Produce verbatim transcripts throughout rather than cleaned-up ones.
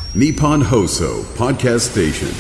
Nippon Hoso Podcast Station。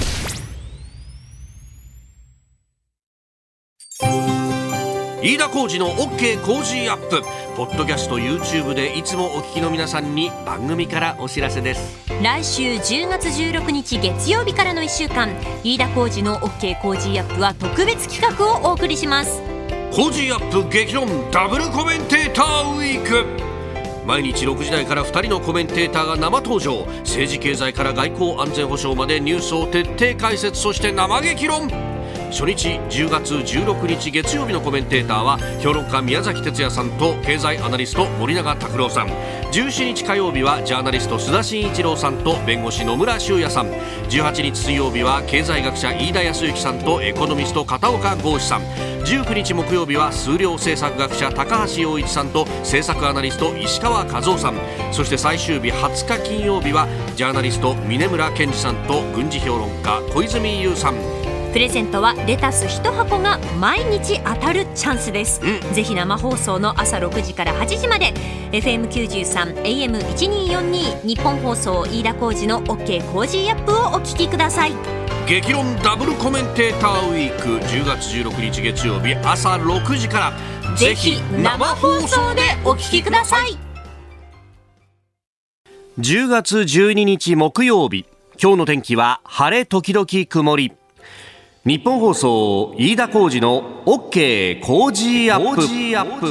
飯田浩司の OK 工事アップ。ポッドキャスト YouTube でいつもお聞きの皆さんに番組からお知らせです。 来週じゅうがつじゅうろくにち月曜日からのいっしゅうかん、飯田浩司の OK 工事アップは特別企画をお送りします。 工事アップ激論ダブルコメンテーターウィーク。毎日ろくじ台からふたりのコメンテーターが生登場。政治経済から外交安全保障までニュースを徹底解説、そして生激論。初日じゅうがつじゅうろくにち月曜日のコメンテーターは評論家宮崎哲也さんと経済アナリスト森永卓郎さん。じゅうしちにち火曜日はジャーナリスト須田慎一郎さんと弁護士野村修也さん。じゅうはちにち水曜日は経済学者飯田康之さんとエコノミスト片岡剛志さん。じゅうくにち木曜日は数量政策学者高橋洋一さんと政策アナリスト石川和夫さん。そして最終日はつか金曜日はジャーナリスト峯村健二さんと軍事評論家小泉悠さん。 プレゼントはレタスいちはこが毎日当たるチャンスです、うん、ぜひ生放送の朝ろくじからはちじまで エフエムきゅうじゅうさん エーエムせんにひゃくよんじゅうに 日本放送飯田浩司の OK 工事アップをお聞きください。 激論ダブルコメンテーターウィーク、じゅうがつじゅうろくにち月曜日朝ろくじからぜひ生放送でお聞きください。 じゅうがつじゅうににち木曜日、今日の天気は晴れ時々曇り。日本放送飯田浩司の OK 工事アップ。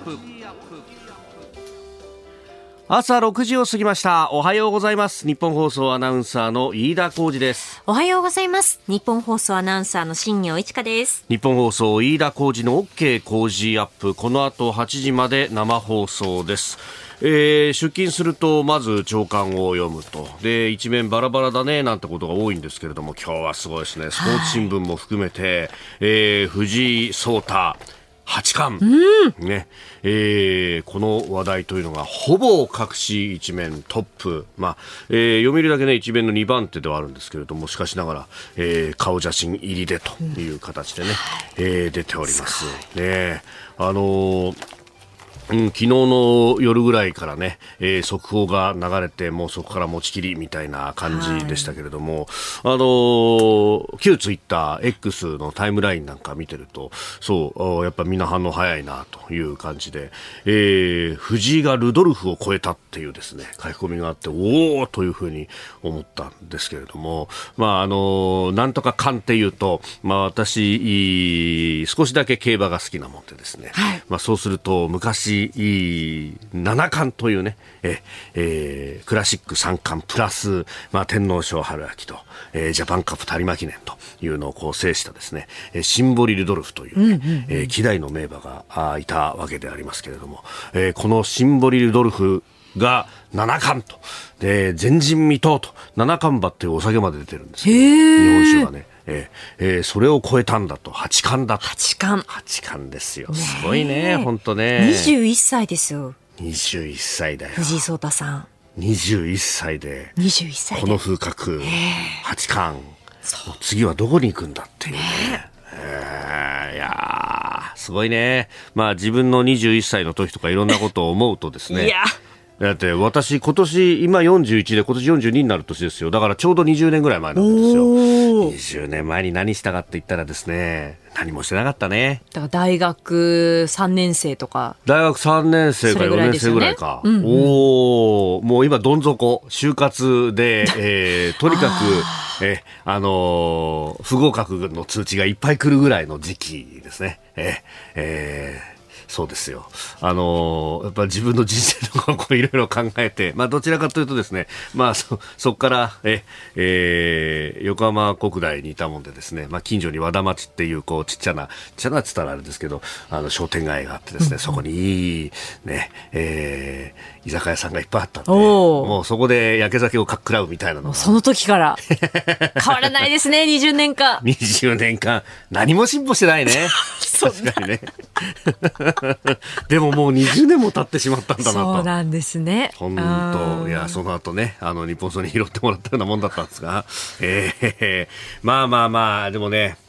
朝ろくじを過ぎました。おはようございます。日本放送アナウンサーの飯田浩司です。 おはようございます。日本放送アナウンサーの新業一華です。 日本放送飯田浩司の OK 工事アップ、この後はちじまで生放送です。えー、出勤するとまず朝刊を読むと、で一面バラバラだねなんてことが多いんですけれども、今日はすごいですね。スポーツ新聞も含めて、えー、藤井聡太八冠、うんねえー、この話題というのがほぼ各紙一面トップ、まあえー、読売だけね一面のにばん手ではあるんですけれども、しかしながら、えー、顔写真入りでという形でね、うんえー、出ておりますね。あのーうん、昨日の夜ぐらいからね、えー、速報が流れて、もうそこから持ちきりみたいな感じでしたけれども、はい、あのー、旧ツイッター X のタイムラインなんか見てると、そうやっぱみんな反応早いなという感じで、えー、藤井がルドルフを超えたっていうですね書き込みがあって、おーというふうに思ったんですけれども、まああのー、なんとか勘っていうと、まあ私少しだけ競馬が好きなもんでですね、はい、まあそうすると昔七冠というね、え、えー、クラシック三冠プラス、まあ、天皇賞春秋と、えー、ジャパンカップ有馬記念というのをこう制したですね、えー、シンボリ・ルドルフという、ねうんうんうんえー、希代の名馬があいたわけでありますけれども、えー、このシンボリ・ルドルフが七冠とで前人未到と、七冠馬っていうお酒まで出てるんですけど、日本酒がねえーえー、それを超えたんだと、八冠だと。 八冠。 八冠ですよ。すごいね、本当ね。 にじゅういっさいですよ。 にじゅういっさいだよ。 藤井聡太さん。 にじゅういっさいで。 にじゅういっさいで。 この風格。八冠。次はどこに行くんだっていうね。えー、いやー、すごいね。まあ自分のにじゅういっさいの時とかいろんなことを思うとですね。いや。だって私今年今よんじゅういちで今年よんじゅうにになる年ですよ。だからちょうどにじゅうねんぐらい前なんですよ。にじゅうねんまえに何したかって言ったらですね、何もしてなかったね。 だから大学さんねんせいとか。 大学さんねんせいかよねんせいぐらいか。うんうん、おー、もう今どん底就活で、えー、とにかくえあのー、不合格の通知がいっぱい来るぐらいの時期ですね。えーえーそうですよ。あのー、やっぱ自分の人生とかをこういろいろ考えて、まあどちらかというとですね、まあそ、そこから、え、えー、横浜国大にいたもんでですね、まあ近所に和田町っていうこうちっちゃな、ちっちゃなって言ったらあれですけど、あの商店街があってですね、そこにいい、ね、えー、居酒屋さんがいっぱいあったんで、もうそこで焼け酒をかっくらうみたいなのが。 その時から変わらないですね、にじゅうねんかん。 にじゅうねんかん、何も進歩してないね。確かにね。でももうにじゅうねんも経ってしまったんだなと。 そうなんですね。 本当、いやその後ね、あの日本層に拾ってもらったようなもんだったんですが、えー、まあまあまあでもね、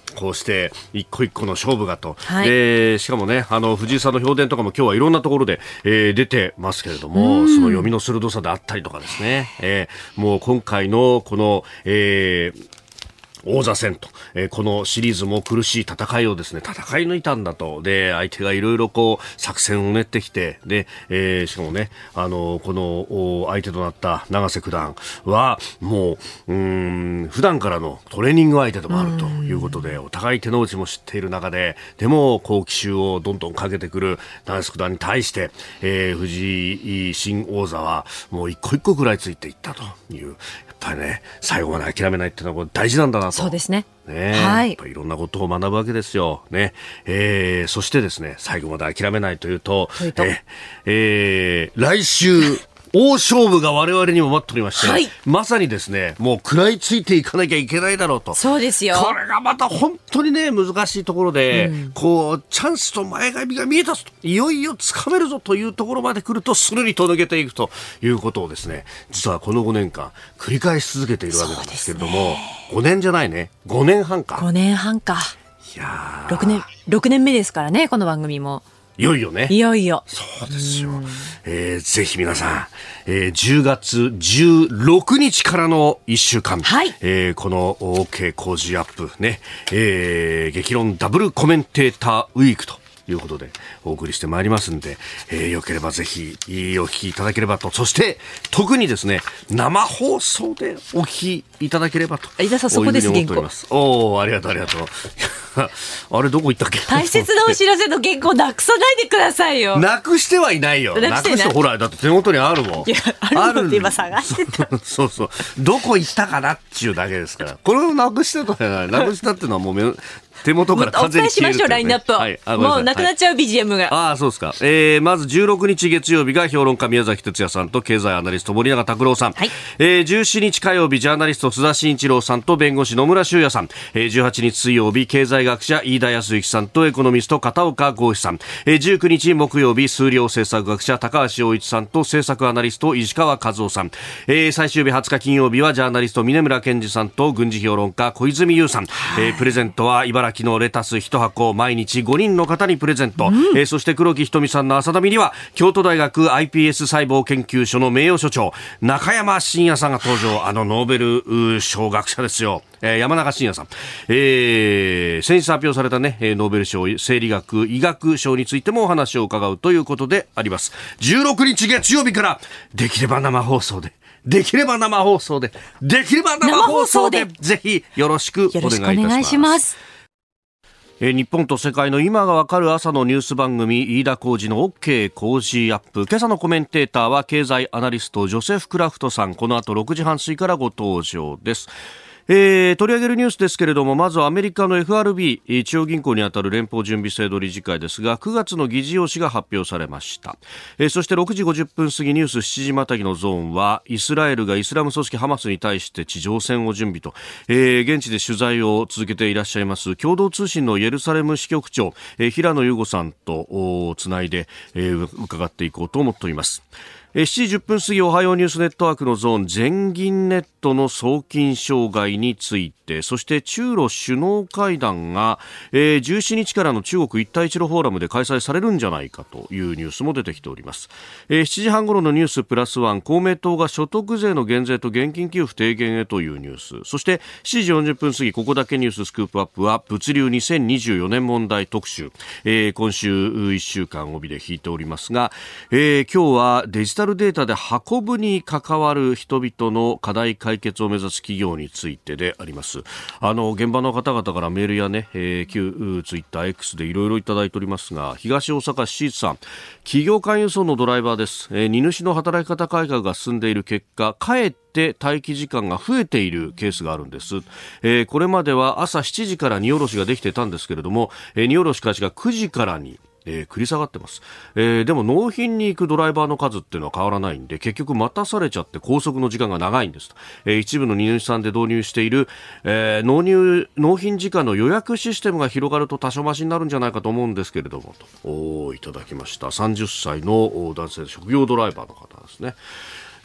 こうして一個一個の勝負がと、 はい、 でしかもねあの藤井さんの評伝とかも今日はいろんなところで、えー、出てますけれども、その読みの鋭さであったりとかですね、えー、もう今回のこの、えー王座戦と、えー、このシリーズも苦しい戦いをですね戦い抜いたんだと。で相手がいろいろこう作戦を練ってきて、で、えー、しかもねあのこの相手となった永瀬九段はもう、うーん普段からのトレーニング相手でもあるということで、お互い手の内も知っている中で、でもこう奇襲をどんどんかけてくる永瀬九段に対して、えー、藤井新王座はもう一個一個食らいついていったという、やっぱりね最後まで諦めないっていうのは大事なんだなと。 そうですね。 ね、 はい、 やっぱいろんなことを学ぶわけですよ、ねえー、そしてですね最後まで諦めないというと、ええー、来週大勝負が我々にも待っておりまして、はい、まさにですねもう食らいついていかなきゃいけないだろうと。 そうですよ。 これがまた本当にね難しいところで、うん、こうチャンスと前髪が見えたぞと、いよいよ掴めるぞというところまで来るとするりと抜けていくということをですね実はこのごねんかん繰り返し続けているわけなんですけれども、ね、ごねんじゃないねごねんはんかごねんはんか。いやろくねんろくねんめですからねこの番組も。 いよいよね。 いよいよ。 そうですよ。えー、ぜひ皆さん、えー、じゅうがつじゅうろくにちからのいっしゅうかん、はい、えー、この OK 工事アップね、えー、激論ダブルコメンテーターウィークということでお送りしてまいりますんで、えー、よければぜひお聞きいただければと。そして特にですね生放送でお聞きいただければと。 飯田さんそこです。原稿。 おーありがとうありがとうあれどこ行ったっけ。 大切なお知らせの原稿なくさないでくださいよ。 なくしてはいないよ。なくしてほらだって手元にあるもん。 いやあるのって今探してたそうそうどこ行ったかなっていうだけですから。これをなくしたとはないなくしたっていうのはもうめ手元から完全に消える、ね、 お伝えしましょうラインナップを、はい、もうなくなっちゃう ビージーエム が、はい、 ああそうですか、えー、まずじゅうろくにち月曜日が評論家宮崎哲也さんと経済アナリスト森永卓郎さん、はい、えー、じゅうしちにち火曜日ジャーナリスト須田慎一郎さんと弁護士野村修也さん、えー、じゅうはちにち水曜日経済学者飯田康之さんとエコノミスト片岡剛志さん、えー、じゅうくにち木曜日数量政策学者高橋洋一さんと政策アナリスト石川和夫さん、えー、最終日はつか金曜日はジャーナリスト峯村健二さんと軍事評論家小泉悠さん、えー、プレゼントは茨城のレタス一箱毎日ごにんの方にプレゼント、うん、えー、そして黒木瞳さんの朝旅には京都大学 アイピーエス 細胞研究所の名誉所長中山真也さんが登場。あのノーベル賞学者ですよ、えー、山中伸也さん、えー、先日発表されたねノーベル賞生理学医学賞についてもお話を伺うということであります。じゅうろくにち月曜日からできれば生放送でできれば生放送でできれば生放送でぜひよろしくお願いいたします。よろしくお願いします。えー、日本と世界の今がわかる朝のニュース番組飯田浩司の OK 工事アップ。今朝のコメンテーターは経済アナリストジョセフ・クラフトさん。この後ろくじはん過ぎからご登場です。えー、取り上げるニュースですけれども、まずはアメリカの エフアールビー 中央銀行にあたる連邦準備制度理事会ですが、くがつの議事要旨が発表されました。えー、そしてろくじごじゅっぷん過ぎニュースしちじまたぎのゾーンはイスラエルがイスラム組織ハマスに対して地上戦を準備と、えー、現地で取材を続けていらっしゃいます共同通信のイエルサレム支局長、えー、平野優吾さんとつないで、えー、伺っていこうと思っております。しちじじゅっぷん過ぎおはようニュースネットワークのゾーン全銀ネットの送金障害について、そして中ロ首脳会談が、えー、じゅうしちにちからの中国一帯一路フォーラムで開催されるんじゃないかというニュースも出てきております。えー、しちじはん頃のニュースプラスワン、公明党が所得税の減税と現金給付低減へというニュース、そしてしちじよんじゅっぷん過ぎここだけニューススクープアップは物流にせんにじゅうよねん問題特集、えー、今週いっしゅうかん帯で引いておりますが、えー、今日はデジタルデータで運ぶに関わる人々の課題解決を目指す企業についてであります。あの現場の方々からメールやね、えー、旧ツイッター X でいろいろいただいておりますが、東大阪市シーツさん、企業間輸送のドライバーです。えー、荷主の働き方改革が進んでいる結果、かえって待機時間が増えているケースがあるんです。えー、これまでは朝しちじから荷下ろしができてたんですけれども、えー、荷下ろし開始がくじからにえー、繰り下がってます。えー、でも納品に行くドライバーの数っていうのは変わらないんで、結局待たされちゃって拘束の時間が長いんですと。えー、一部の荷主さんで導入している、えー、納入納品時間の予約システムが広がると多少マシになるんじゃないかと思うんですけれどもと、おいただきました。さんじゅっさいの男性職業ドライバーの方ですね。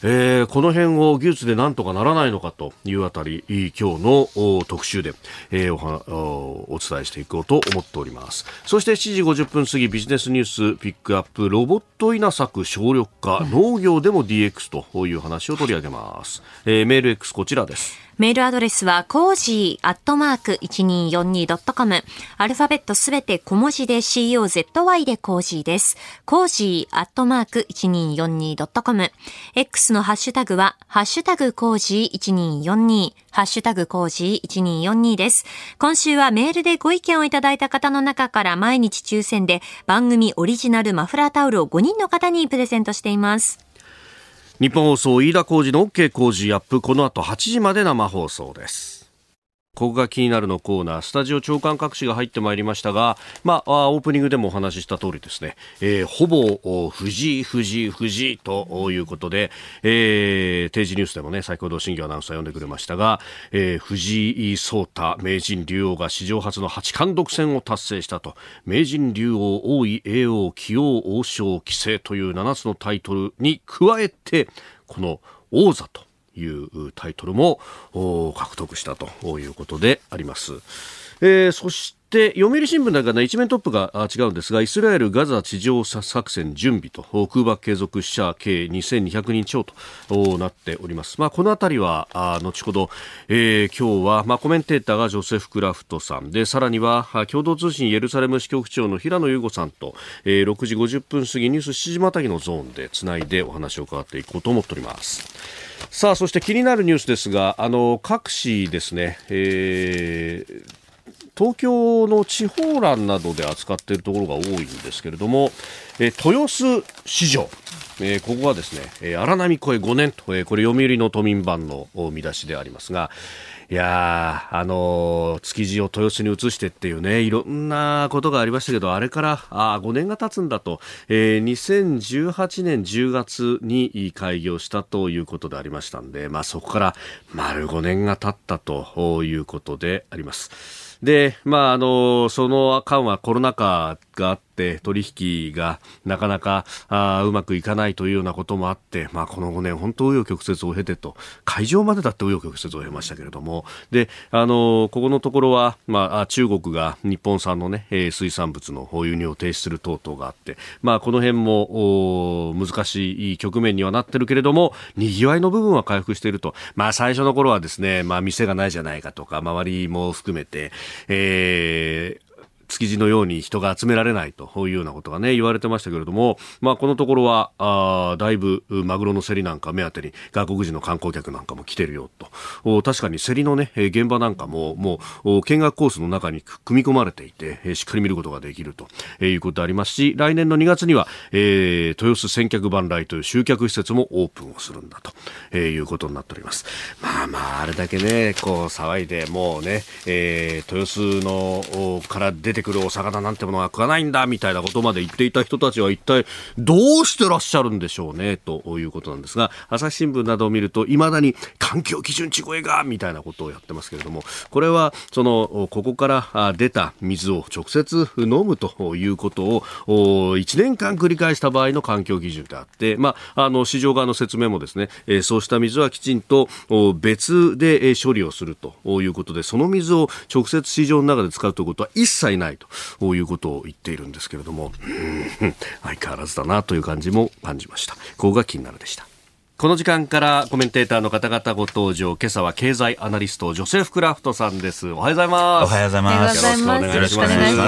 えー、この辺を技術でなんとかならないのかというあたり今日の特集で、えー、お, はお伝えしていこうと思っております。そしてしちじごじゅっぷん過ぎビジネスニュースピックアップ、ロボット稲作省力化、うん、農業でも ディーエックス という話を取り上げます。えー、メール X こちらです。 メールアドレスはコージーアットマーク いちにーよんにードットコム、 アルファベットすべて小文字で シーオーゼットワイ でコージーです。コージーアットマーク いちにーよんにードットコム、 X のハッシュタグはハッシュタグコージーいちにーよんにー、ハッシュタグコージーいちにーよんにーです。今週はメールでご意見をいただいた方の中から毎日抽選で番組オリジナルマフラータオルをごにんの方にプレゼントしています。 日本放送飯田浩司の OK 工事アップ、この後はちじまで生放送です。ここが気になるのコーナー、スタジオ長官各紙が入ってまいりましたが、まあ、オープニングでもお話しした通りですね、えー、ほぼ藤井藤井藤井ということで、えー、定時ニュースでもね、先ほど新業アナウンサー読んでくれましたが、えー、藤井聡太名人竜王が史上初の八冠独占を達成したと。名人竜王、王位、叡王、棋王、王将、棋聖というななつのタイトルに加えて、この王座というタイトルも獲得したということであります。えー、そして読売新聞だけが、ね、一面トップが違うんですが、イスラエルガザ地上作戦準備と空爆継続、死者計にせんにひゃくにん超となっております。まあ、このあたりはあ後ほど、えー、今日は、まあ、コメンテーターがジョセフ・クラフトさんで、さらには共同通信エルサレム支局長の平野優吾さんと、えー、ろくじごじゅっぷん過ぎニュースしちじまたぎのゾーンでつないでお話を伺っていこうと思っております。さあ、そして気になるニュースですが、あの各紙ですね、えー、東京の地方欄などで扱っているところが多いんですけれども、えー、豊洲市場、えー、ここはですね、えー、荒波越えごねんと、えー、これ読売の都民版の見出しでありますが、いやー、あのー、築地を豊洲に移してっていうね、いろんなことがありましたけど、あれからあごねんが経つんだと、えー、にせんじゅうはちねんじゅうがつに開業したということでありましたんで、まあ、そこから丸ごねんが経ったということであります。で、まあ、あの、その間はコロナ禍があって取引がなかなかあうまくいかないというようなこともあって、まあ、このごねん本当紆余曲折を経てと、会場までだって紆余曲折を経ましたけれども、で、あの、ここのところは、まあ、中国が日本産のね、水産物の輸入を停止する等々があって、まあ、この辺も難しい局面にはなってるけれども、賑わいの部分は回復していると。まあ、最初の頃はですね、まあ、店がないじゃないかとか、周りも含めて、えー築地のように人が集められないというようなことがね言われてましたけれども、まあ、このところはあだいぶマグロの競りなんか目当てに外国人の観光客なんかも来てるよと。確かに競りのね現場なんかももう見学コースの中に組み込まれていてしっかり見ることができるということでありますし、来年のにがつには、えー、豊洲千客万来という集客施設もオープンをするんだということになっております。まあまああれだけねこう騒いでもうね、えー、豊洲のから出てくるお魚なんてものは食わないんだみたいなことまで言っていた人たちは一体どうしてらっしゃるんでしょうねということなんですが、朝日新聞などを見ると未だに環境基準値超えがみたいなことをやってますけれども、これはそのここから出た水を直接飲むということをいちねんかん繰り返した場合の環境基準であって、まあ、あの市場側の説明もですね、えー、そうした水はきちんと別で処理をするということで、その水を直接市場の中で使うということは一切ないということを言っているんですけれども、うん、相変わらずだなという感じも感じました。ここが気になるでした。この時間からコメンテーターの方々ご登場。今朝は経済アナリストジョセフ・クラフトさんです。おはようございます。 おはようございます。 よろしくお願いします。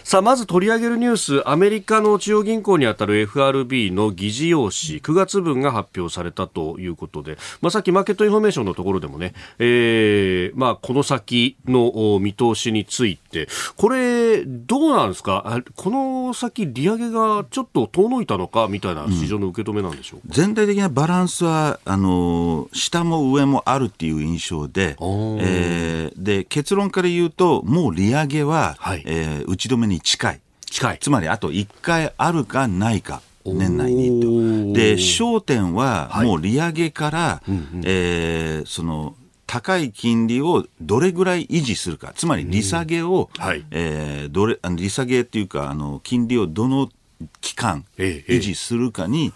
さあ、まず取り上げるニュース、アメリカの中央銀行にあたる エフアールビー の議事要旨くがつぶんが発表されたということで、まあ、さっきマーケットインフォメーションのところでもね、えーまあ、この先の見通しについてこれどうなんですか、この先利上げがちょっと遠のいたのかみたいな市場の受け止めなんでしょうか。 うん、全体的なバランスはあの下も上もあるっていう印象で、えー、で結論から言うともう利上げは、はいえー、打ち止めに近い近い、 つまりあといっかいあるかないか年内にと。で焦点はもう利上げから、はいえー、その高い金利をどれぐらい維持するか、つまり利下げを、うんはいえー、どれ利下げっていうかあの金利をどの期間維持するかに、ええ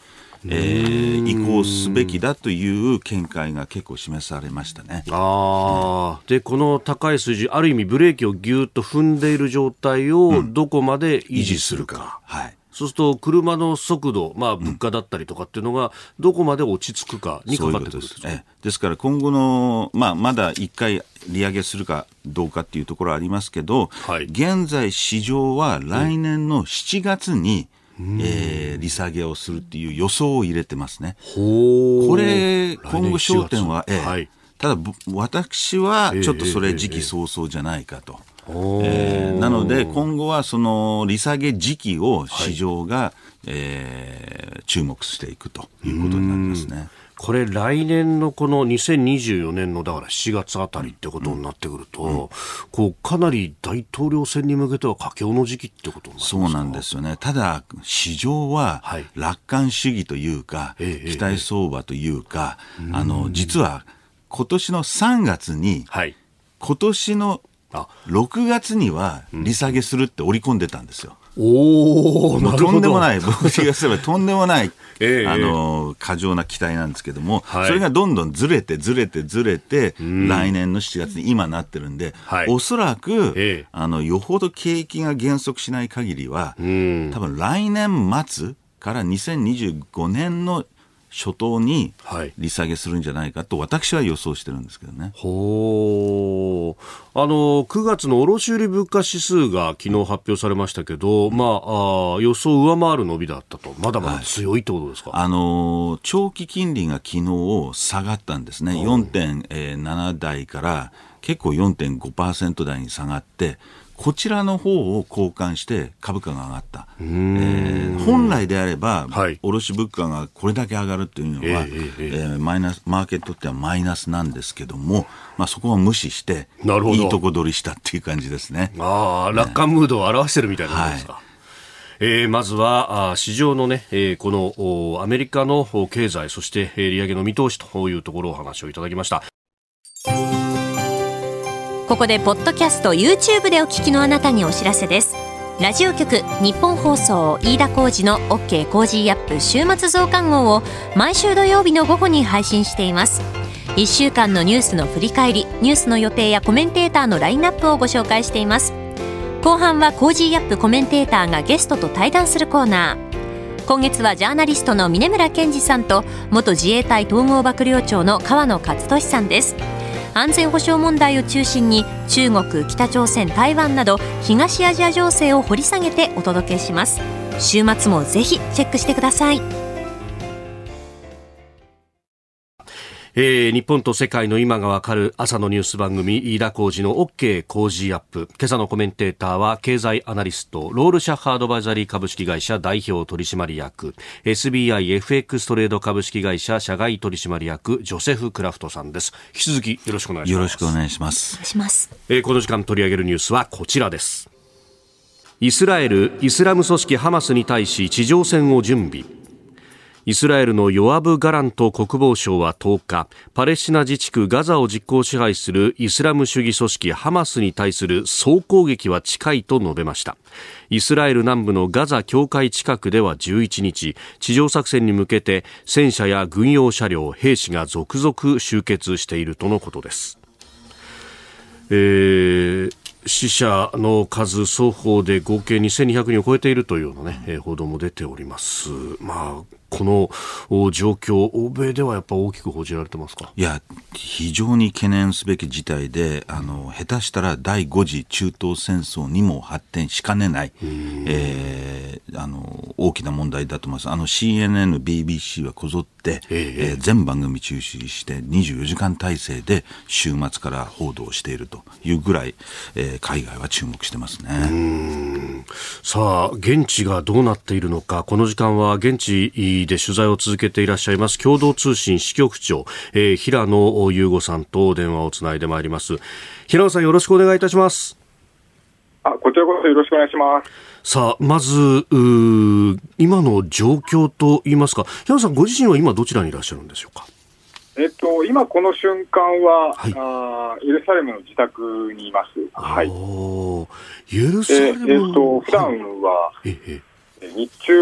えー、移行すべきだという見解が結構示されましたね。 あでこの高い水準、ある意味ブレーキをぎゅっと踏んでいる状態をどこまで維持するか、うん、はい、そうすると車の速度、まあ、物価だったりとかっていうのがどこまで落ち着くかにかかってくるんですか。 そういうことです。ええ、ですから今後の、まあ、まだいっかい利上げするかどうかっていうところはありますけど、はい、現在市場は来年のしちがつに、うんえー、利下げをするっていう予想を入れてますね。ほこれ今後焦点は、ええはい、ただ私はちょっとそれ時期尚早じゃないかと、えー、なので今後はその利下げ時期を市場が、はいえー、注目していくということになりますね。 これ来年のこのにせんにじゅうよねんのだからしがつあたりってことになってくると、うんうん、こうかなり大統領選に向けては佳境の時期ってことになりますか。 そうなんですよね。ただ市場は楽観主義というか、はい、期待相場というか、ええ、あの実は今年のさんがつに、はい、今年のろくがつには利下げするって織り込んでたんですよ。おもうとんでもない、僕がすればとんでもない、ええ、あの過剰な期待なんですけども、はい、それがどんどんずれてずれてずれて、うん、来年のしちがつに今なってるんで、はい、おそらく、ええ、あのよほど景気が減速しない限りは、うん、多分来年末からにせんにじゅうごねんの初頭に利下げするんじゃないかと私は予想してるんですけどね。 ほー、あのくがつの卸売物価指数が昨日発表されましたけど、まあ、あ予想を上回る伸びだったと。まだまだ強いってことですか。 はい、あの長期金利が昨日下がったんですね。 よんてんなな 台から結構 よんてんごパーセント 台に下がって、こちらの方を交換して株価が上がった。えー、本来であれば、はい、卸物価がこれだけ上がるというのは、えーえーえー、マイナス、マーケットってはマイナスなんですけども、まあ、そこは無視していいとこ取りしたっていう感じですね。 ああ、楽観ムードを表してるみたいなことですか。はい、えー、まずは市場のね、えー、このアメリカの経済、そして利上げの見通しというところをお話をいただきました。 ここでポッドキャスト YouTube でお聞きのあなたにお知らせです。ラジオ局日本放送飯田浩司の OK コージーアップ週末増刊号を毎週土曜日の午後に配信しています。いっしゅうかんのニュースの振り返り、ニュースの予定やコメンテーターのラインナップをご紹介しています。後半はコージーアップコメンテーターがゲストと対談するコーナー。今月はジャーナリストの峯村健二さんと元自衛隊統合幕僚長の川野勝利さんです。安全保障問題を中心に中国、北朝鮮、台湾など東アジア情勢を掘り下げてお届けします。週末もぜひチェックしてください。 えー、日本と世界の今がわかる朝のニュース番組飯田浩司の OK 工事アップ。今朝のコメンテーターは経済アナリストロールシャッハーアドバイザリー株式会社代表取締役 エスビーアイエフエックス トレード株式会社社外取締役ジョセフ・クラフトさんです。引き続きよろしくお願いします。 よろしくお願いします。 お願いします。 えー、この時間取り上げるニュースはこちらです。イスラエルイスラム組織ハマスに対し地上戦を準備。イスラエルのヨアブ・ガラント国防相はとおか、パレスチナ自治区ガザを実効支配するイスラム主義組織ハマスに対する総攻撃は近いと述べました。イスラエル南部のガザ境界近くではじゅういちにち、地上作戦に向けて戦車や軍用車両、兵士が続々集結しているとのことです。えー死者の数双方で合計にせんにひゃくにんを超えているというような、ねえー、報道も出ております。まあ、この状況、欧米ではやっぱ大きく報じられてますか。 いや、非常に懸念すべき事態で、あの下手したら第ご次中東戦争にも発展しかねない、えー、あの大きな問題だと思います。あの シーエヌエヌ、ビービーシー はこぞって、えーえー、全番組中止してにじゅうよじかん体制で週末から報道しているというぐらい、えー、海外は注目してますね。うーん、さあ現地がどうなっているのか、この時間は現地で取材を続けていらっしゃいます共同通信支局長、えー、平野雄吾さんと電話をつないでまいります。平野さん、よろしくお願いいたします。 あ、こちらこそよろしくお願いします。 さあ、まず今の状況といいますか、平野さんご自身は今どちらにいらっしゃるんでしょうか。 えっと、今この瞬間は、はい、あエルサレムの自宅にいます。はい、 おエルサレム、 ええっと普段は、はい、日中は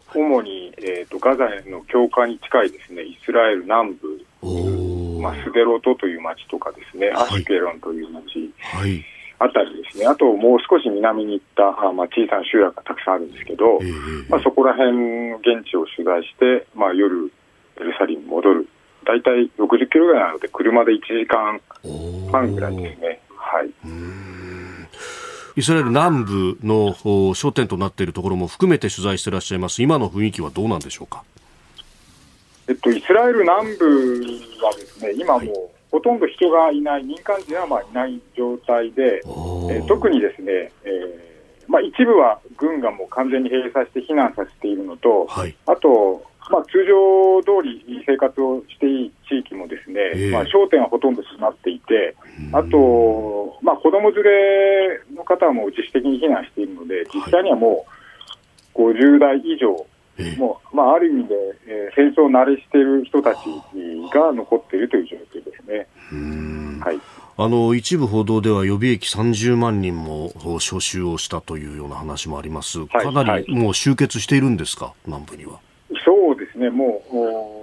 主に、えーと、ガザの境界に近いですね、イスラエル南部、まあ、スデロトという町とかですね、アシュケロンという町、はい、あたりですね、あともう少し南に行ったあ、まあ、小さな集落がたくさんあるんですけど、えーまあ、そこら辺の現地を取材して、まあ、夜エルサレムに戻る、だいたいろくじゅっキロぐらいなので車でいちじかんはんぐらいですね。はい、うーん、 イスラエル南部の焦点となっているところも含めて取材していらっしゃいます。今の雰囲気はどうなんでしょうか。 えっと、イスラエル南部はですね、今もうほとんど人がいない、民間人はまあいない状態で、えー、特にですね、えーまあ、一部は軍がもう完全に閉鎖して避難させているのと、はい、あと、まあ、通常通り生活をしていい地域もですね、えーまあ、商店はほとんど閉まっていて、あと、まあ、子供連れの方はもう自主的に避難しているので、実際にはもうごじゅうだい以上、えーもうまあ、ある意味で、えー、戦争慣れしている人たちが残っているという状況ですね。うーん、はい、 あの一部報道では予備役さんじゅうまんにんも招集をしたというような話もあります。かなりもう集結しているんですか、南部には。 そうですね、もう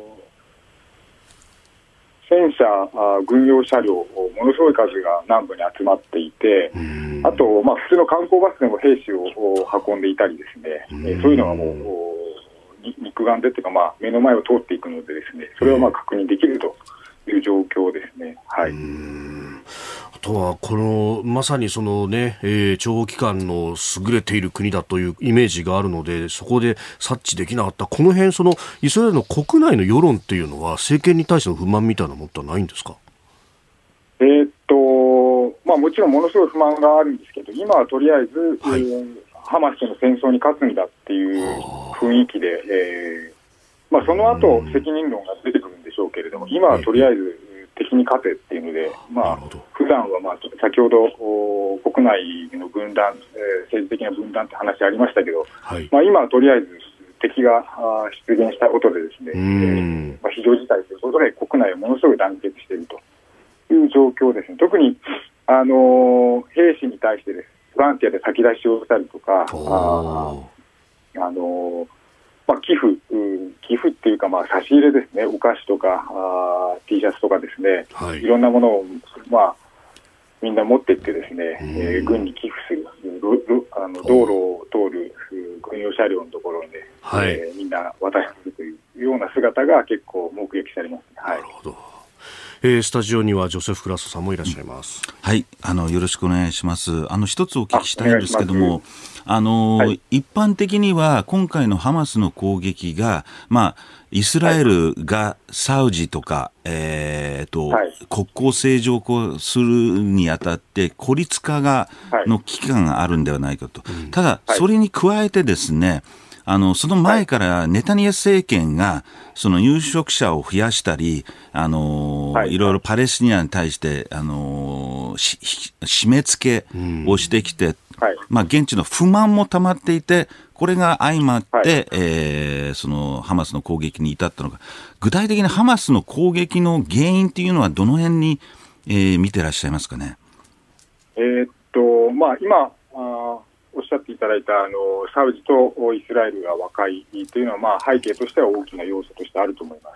戦車、軍用車両、ものすごい数が南部に集まっていて、あと、まあ、普通の観光バスでも兵士を運んでいたりですね、えそういうのがもう肉眼でというか、まあ、目の前を通っていくのでですね、それをまあ確認できるという状況ですね。はい、うーん、 あとはこのまさにその、ねえー、諜報機関の優れている国だというイメージがあるので、そこで察知できなかった、この辺そのイスラエルの国内の世論っていうのは政権に対しての不満みたいなものってないんですか。 えーっとまあ、もちろんものすごい不満があるんですけど、今はとりあえず、はい、えー、ハマスとの戦争に勝つんだっていう雰囲気で、えーまあ、その後責任論が出てくるんでしょうけれども、今はとりあえず敵に勝てっていうので、まあ、普段はまあ先ほど国内の分断、えー、政治的な分断って話ありましたけど、はい、まあ、今はとりあえず敵が出現したことでですね、えーまあ、非常事態ということで国内はものすごい団結しているという状況ですね。特に、あのー、兵士に対してです、ボランティアで先出しをしたりとか、あ、あのーまあ、寄付、寄付っていうか、まあ、差し入れですね、お菓子とかあ T シャツとかですね、はい、いろんなものを、まあ、みんな持っていってですね、えー、軍に寄付する、あの道路を通る軍用車両のところで、はい、えー、みんな渡しているというような姿が結構目撃されますね。はい、なるほど。 えー、スタジオにはジョセフ・クラソさんもいらっしゃいます。 うん、はい、あのよろしくお願いします。あの一つお聞きしたいんですけども、あの、はい、一般的には今回のハマスの攻撃が、まあ、イスラエルがサウジとか、えーとはい、国交正常化するにあたって孤立化が、はい、の危機感があるんではないかと。うん、ただ、それに加えてですね、あのその前からネタニヤフ政権がその入植者を増やしたり、あの、はい、いろいろパレスチナに対してあのし締め付けをしてきて、はい、まあ、現地の不満も溜まっていて、これが相まって、はい、えー、そのハマスの攻撃に至ったのか。具体的にハマスの攻撃の原因というのはどの辺に、えー、見てらっしゃいますかね。 えー、っとまあ、今あおっしゃっていただいたあのサウジとイスラエルが和解というのは、まあ、背景としては大きな要素としてあると思います。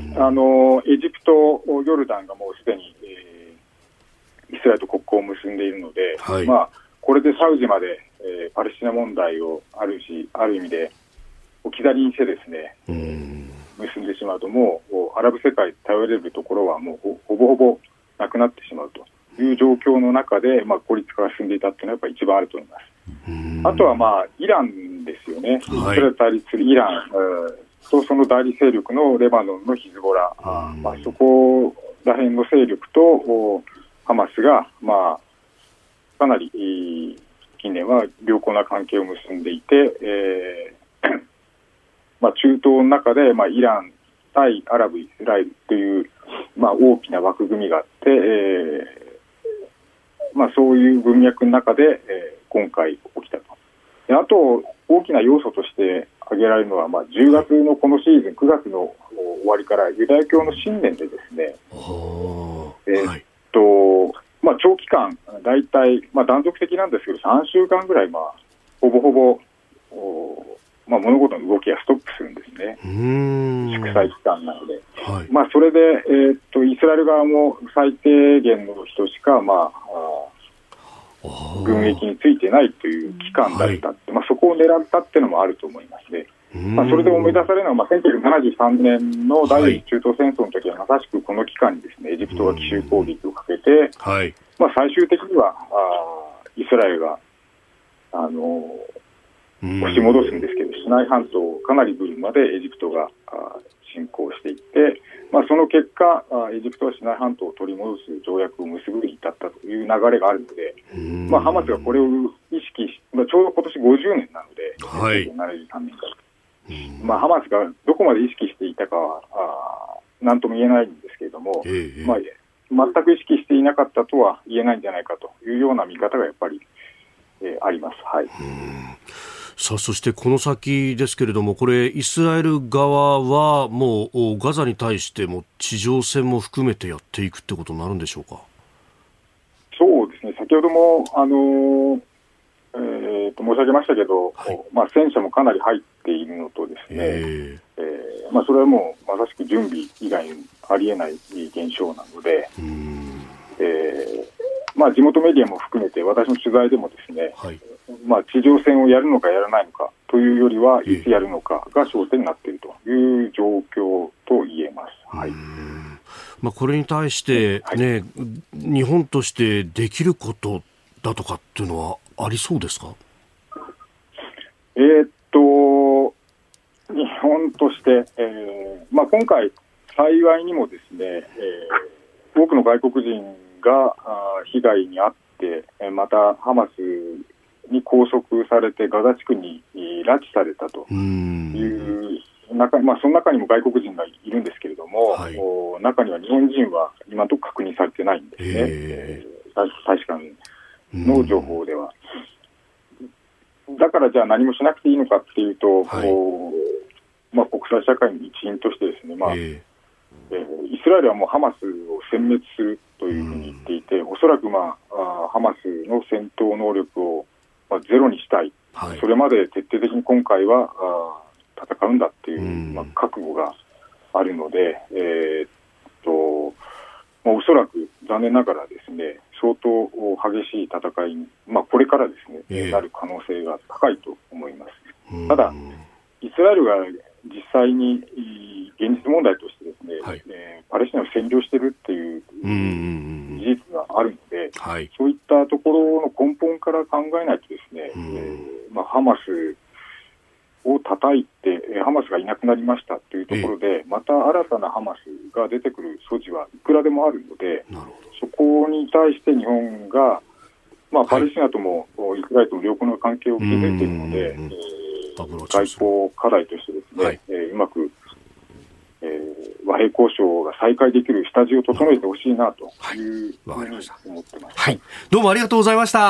まあ、あのエジプト、ヨルダンがもうすでに、えー、イスラエルと国交を結んでいるので、はい、まあ、これでサウジまで、えー、パレスチナ問題をあるしある意味で置き去りにしてですね、うん、結んでしまうと、もうアラブ世界に頼れるところはもうほぼほぼなくなってしまうという状況の中で、まあ、孤立化が進んでいたというのはやっぱり一番あると思います。あとは、まあ、イランですよね。イスラエルと対立するイラン、とその代理勢力のレバノンのヒズボラ、あ、まあ、そこら辺の勢力とハマスが、まあ、かなり近年は良好な関係を結んでいて、えーまあ、中東の中で、まあ、イラン対アラブ、イスラエルという、まあ、大きな枠組みがあって、えーまあ、そういう文脈の中で、えー、今回起きたと。で、あと大きな要素として挙げられるのは、まあ、じゅうがつのこのシーズン、くがつの終わりからユダヤ教の新年でですね、えーっとまあ、長期間、大体、まあ、断続的なんですけどさんしゅうかんぐらい、まあ、ほぼほぼまあ、物事の動きがストップするんですね。 うーん祝祭期間なので。 はいまあ、それで、えーっと、イスラエル側も最低限の人しか、まあ、あ軍役についてないという期間だったって、はいまあ、そこを狙ったっていうのもあると思いますね。まあ、それで思い出されるのは、まあ、せんきゅうひゃくななじゅうさんねんの第二次中東戦争の時は、まさしくこの期間にですね、エジプトが奇襲攻撃をかけて、 はいまあ、最終的にはあイスラエルが、あの押し戻すんですけど、シナイ半島かなり部分までエジプトがあ侵攻していって、まあ、その結果、あエジプトはシナイ半島を取り戻す条約を結ぶに至ったという流れがあるので、まあ、ハマスがこれを意識し、まあ、ちょうど今年ごじゅうねんなので、 はい、 ななじゅうさんねんから。まあ、ハマスがどこまで意識していたかは何とも言えないんですけれども、ええまあ、全く意識していなかったとは言えないんじゃないかというような見方がやっぱり、えー、あります。はい。うんさあそしてこの先ですけれども、これイスラエル側はもうガザに対しても地上戦も含めてやっていくってことになるんでしょうか。 そうですね、先ほども、あのーえー、と申し上げましたけど、はいまあ、戦車もかなり入っているのとですね、えーえーまあ、それはもうまさしく準備以外にありえない現象なので、うんえーまあ、地元メディアも含めて私の取材でもですね、はいまあ、地上戦をやるのかやらないのかというよりはいつやるのかが焦点になっているという状況と言えます。はいまあ、これに対して、ねはい、日本としてできることだとかっていうのはありそうですか。 えー、っと日本として、えーまあ、今回幸いにもですね、えー、多くの外国人があ被害に遭って、またハマスに拘束されてガザ地区に拉致されたという中、まあ、その中にも外国人がいるんですけれども、はい、中には日本人は今のところ確認されてないんですね、えー、大使館の情報では。だからじゃあ何もしなくていいのかっていうと、はいまあ、国際社会の一員としてですね、まあえーえー、イスラエルはもうハマスを殲滅するというふうに言っていて、おそらく、まあ、あハマスの戦闘能力を、まあ、ゼロにしたい、はい、それまで徹底的に今回はあ戦うんだっていう、まあ、覚悟があるので、えーっとまあ、おそらく残念ながらですね相当激しい戦いに、まあ、これからですね、えー、なる可能性が高いと思います。ただイスラエルが実際に現実問題としてですね、はいえー、パレスチナを占領しているっていう事実があるので、はい、そういったところの根本から考えないとですね、えーまあ、ハマスを叩いてハマスがいなくなりましたというところで、えー、また新たなハマスが出てくる措置はいくらでもあるので、そこに対して日本が、まあ、パレスチナとも、はい、イスラエルとも良好な関係を築いているので、外交課題としてですね、はいえー、うまく、えー、和平交渉が再開できる下地を整えてほしいなというふうに思ってます。 はい、どうもありがとうございました。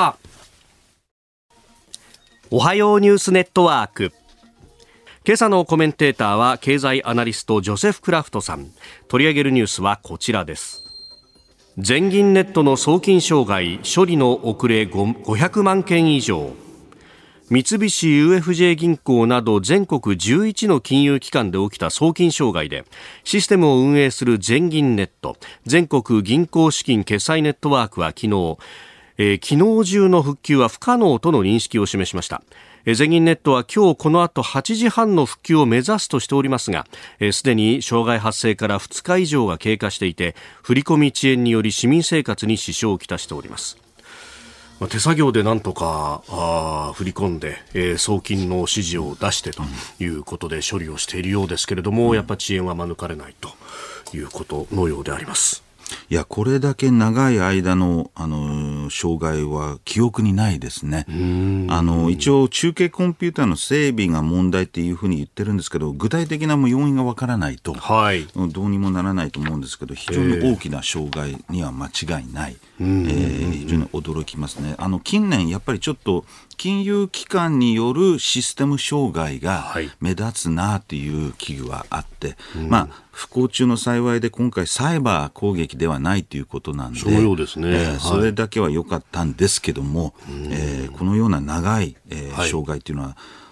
おはようニュースネットワーク。今朝のコメンテーターは経済アナリストジョセフ・クラフトさん。取り上げるニュースはこちらです。全銀ネットの送金障害処理の遅れごひゃくまんけん以上。三菱 ユーエフジェー 銀行など全国じゅういちの金融機関で起きた送金障害で、システムを運営する全銀ネット全国銀行資金決済ネットワークは昨日、えー、昨日中の復旧は不可能との認識を示しました。全銀ネットは今日この後はちじはんの復旧を目指すとしておりますが、すでに障害発生からふつか以上が経過していて、振り込み遅延により市民生活に支障をきたしております。手作業でなんとかあ振り込んで、えー、送金の指示を出してということで処理をしているようですけれども、やっぱ遅延は免れないということのようであります。 いや、これだけ長い間の、あの障害は記憶にないですね。あの一応中継コンピューターの整備が問題っていうふうに言ってるんですけど、具体的な要因がわからないと、はい、どうにもならないと思うんですけど、非常に大きな障害には間違いない、えー、非常に驚きますね。あの近年やっぱりちょっと金融機関によるシステム障害が目立つなという危惧はあって、はい、まあ不幸中の幸いで今回サイバー攻撃ではないということなんで、 そのようですね、 えー、それだけは良かったんですけども、はいえー、このような長い、えーはい、障害というのは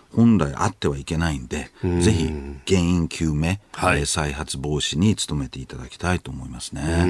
本来あってはいけないんで、ぜひ原因究明、 はい、 えー、再発防止に努めていただきたいと思いますね。 うん、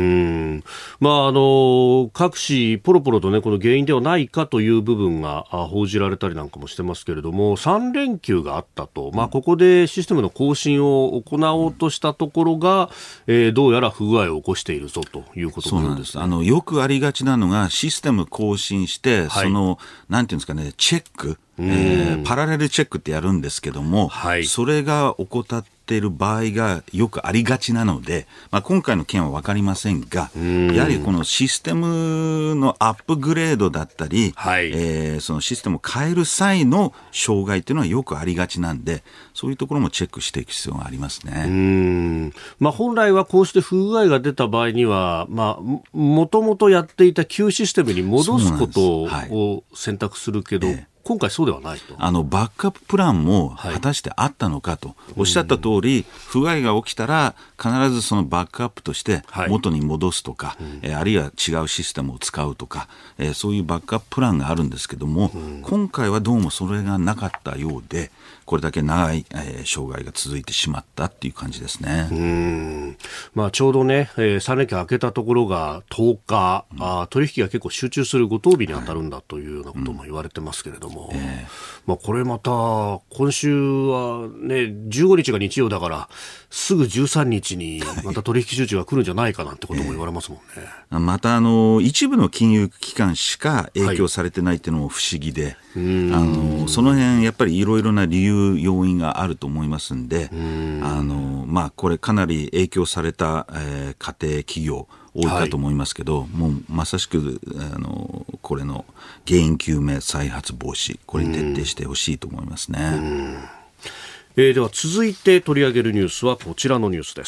まあ、あの各紙ポロポロと、ね、この原因ではないかという部分が報じられたりなんかもしてますけれども、さん連休があったと、まあ、ここでシステムの更新を行おうとしたところが、えー、どうやら不具合を起こしているぞということのようですね。 そうなんです。あのよくありがちなのが、システム更新して、はい、そのなんていうんですかね、チェック、えー、パラレルチェックってやるんですけども、はい、それが怠っている場合がよくありがちなので、まあ、今回の件は分かりませんが、やはりこのシステムのアップグレードだったり、はい、えー、そのシステムを変える際の障害というのはよくありがちなんで、そういうところもチェックしていく必要がありますね。 うーん、まあ、本来はこうして不具合が出た場合には、まあ、もともとやっていた旧システムに戻すことを選択するけど、今回そうではないと。 あのバックアッププランも果たしてあったのかと、はい、おっしゃった通り、不具合が起きたら必ずそのバックアップとして元に戻すとか、はい、えー、あるいは違うシステムを使うとか、えー、そういうバックアッププランがあるんですけども、うん、今回はどうもそれがなかったようで、これだけ長い、えー、障害が続いてしまったっていう感じですね。 うーん、まあ、ちょうどね、えー、さん連休明けたところがとおか、うん、あ取引が結構集中する五等日に当たるんだというようなことも言われてますけれども、はい、えーまあ、これまた今週は、ね、じゅうごにちが日曜だからすぐじゅうさんにちにまた取引集中が来るんじゃないかなんてことも言われますもんね。 えー、またあの一部の金融機関しか影響されてないっていうのも不思議で、はい、あのその辺やっぱりいろいろな理由要因があると思いますんで、んあの、まあ、これかなり影響された、えー、家庭企業多いかと思いますけど、はい、もうまさしくあのこれの原因究明、再発防止、これに徹底してほしいと思いますね。 うん、えー、では続いて取り上げるニュースはこちらのニュースです。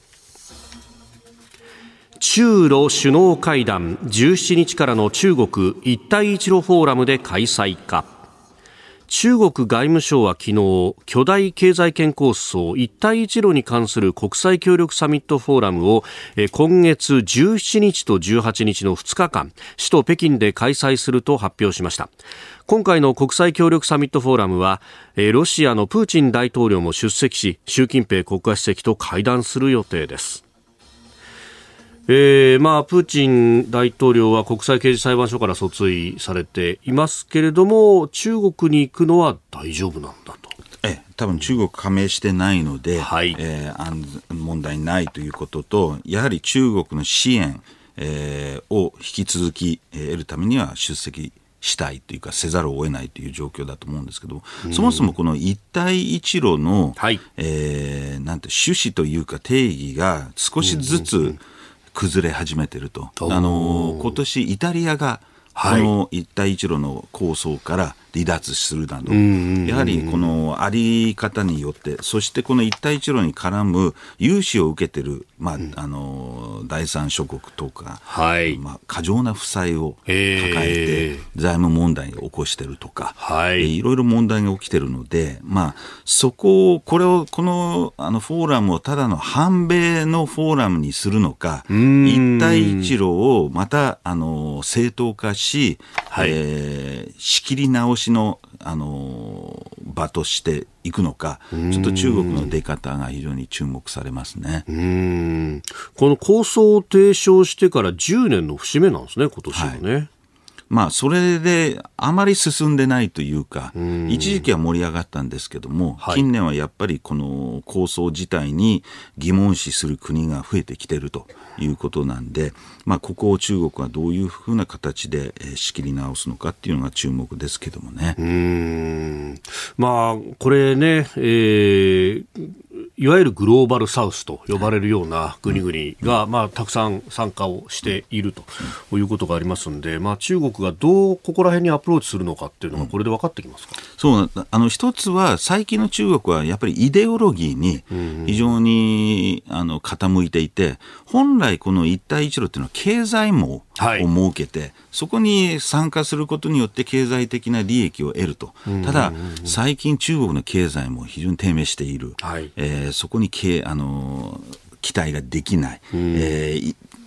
中ロ首脳会談、じゅうしちにちからの中国一帯一路フォーラムで開催か。中国外務省は昨日、巨大経済圏構想一帯一路に関する国際協力サミットフォーラムを今月じゅうしちにちとじゅうはちにちのふつかかん、首都北京で開催すると発表しました。今回の国際協力サミットフォーラムは、ロシアのプーチン大統領も出席し、習近平国家主席と会談する予定です。えーまあ、プーチン大統領は国際刑事裁判所から訴追されていますけれども、中国に行くのは大丈夫なんだと。 え多分中国加盟してないので、 はい、 えー、安問題ないということと、やはり中国の支援、えー、を引き続き、えー、得るためには出席したいというかせざるを得ないという状況だと思うんですけど、そもそもこの一帯一路の、はい、えー、なんて趣旨というか定義が少しずつ崩れ始めていると。あの今年イタリアがこの一帯一路の構想から離脱するなど、やはりこのあり方によって、そしてこの一帯一路に絡む融資を受けている、まあ、あの第三諸国とか、はい、まあ、過剰な負債を抱えて財務問題を起こしているとか、はい、いろいろ問題が起きているので、まあ、そこをこれをこの、あのフォーラムをただの反米のフォーラムにするのか、一帯一路をまたあの正当化し、はい、えー、仕切り直しの、あのー、場としていくのか、ちょっと中国の出方が非常に注目されますね。 うーん、この構想を提唱してからじゅうねんの節目なんですね、今年はね。はい、 まあ、それであまり進んでないというか、一時期は盛り上がったんですけども、はい、近年はやっぱりこの構想自体に疑問視する国が増えてきているということなんで、まあ、ここを中国はどういうふうな形で仕切り直すのかっていうのが注目ですけどもね。 うーん、まあ、これね、えーいわゆるグローバルサウスと呼ばれるような国々が、まあ、たくさん参加をしているということがありますので、まあ、中国がどうここら辺にアプローチするのかっていうのがこれで分かってきますか。 そうあの一つは最近の中国はやっぱりイデオロギーに非常にあの傾いていて、本来この一帯一路っていうのは経済網を設けて、はい、そこに参加することによって経済的な利益を得ると。ただ最近中国の経済も非常に低迷している、はい、えー、そこにけあの期待ができない、えー、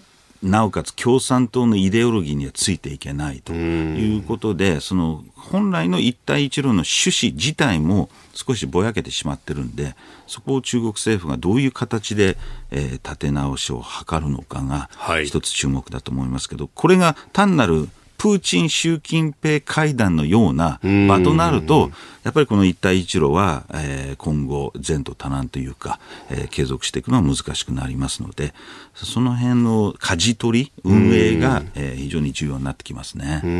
なおかつ共産党のイデオロギーにはついていけないということで、その本来の一帯一路の趣旨自体も少しぼやけてしまってるんで、そこを中国政府がどういう形で、えー、立て直しを図るのかが一つ注目だと思いますけど、これが単なるプーチン習近平会談のような場となると、やっぱりこの一帯一路は、えー、今後前途多難というか、えー、継続していくのは難しくなりますので、その辺の舵取り運営が、えー、非常に重要になってきますね。 うん、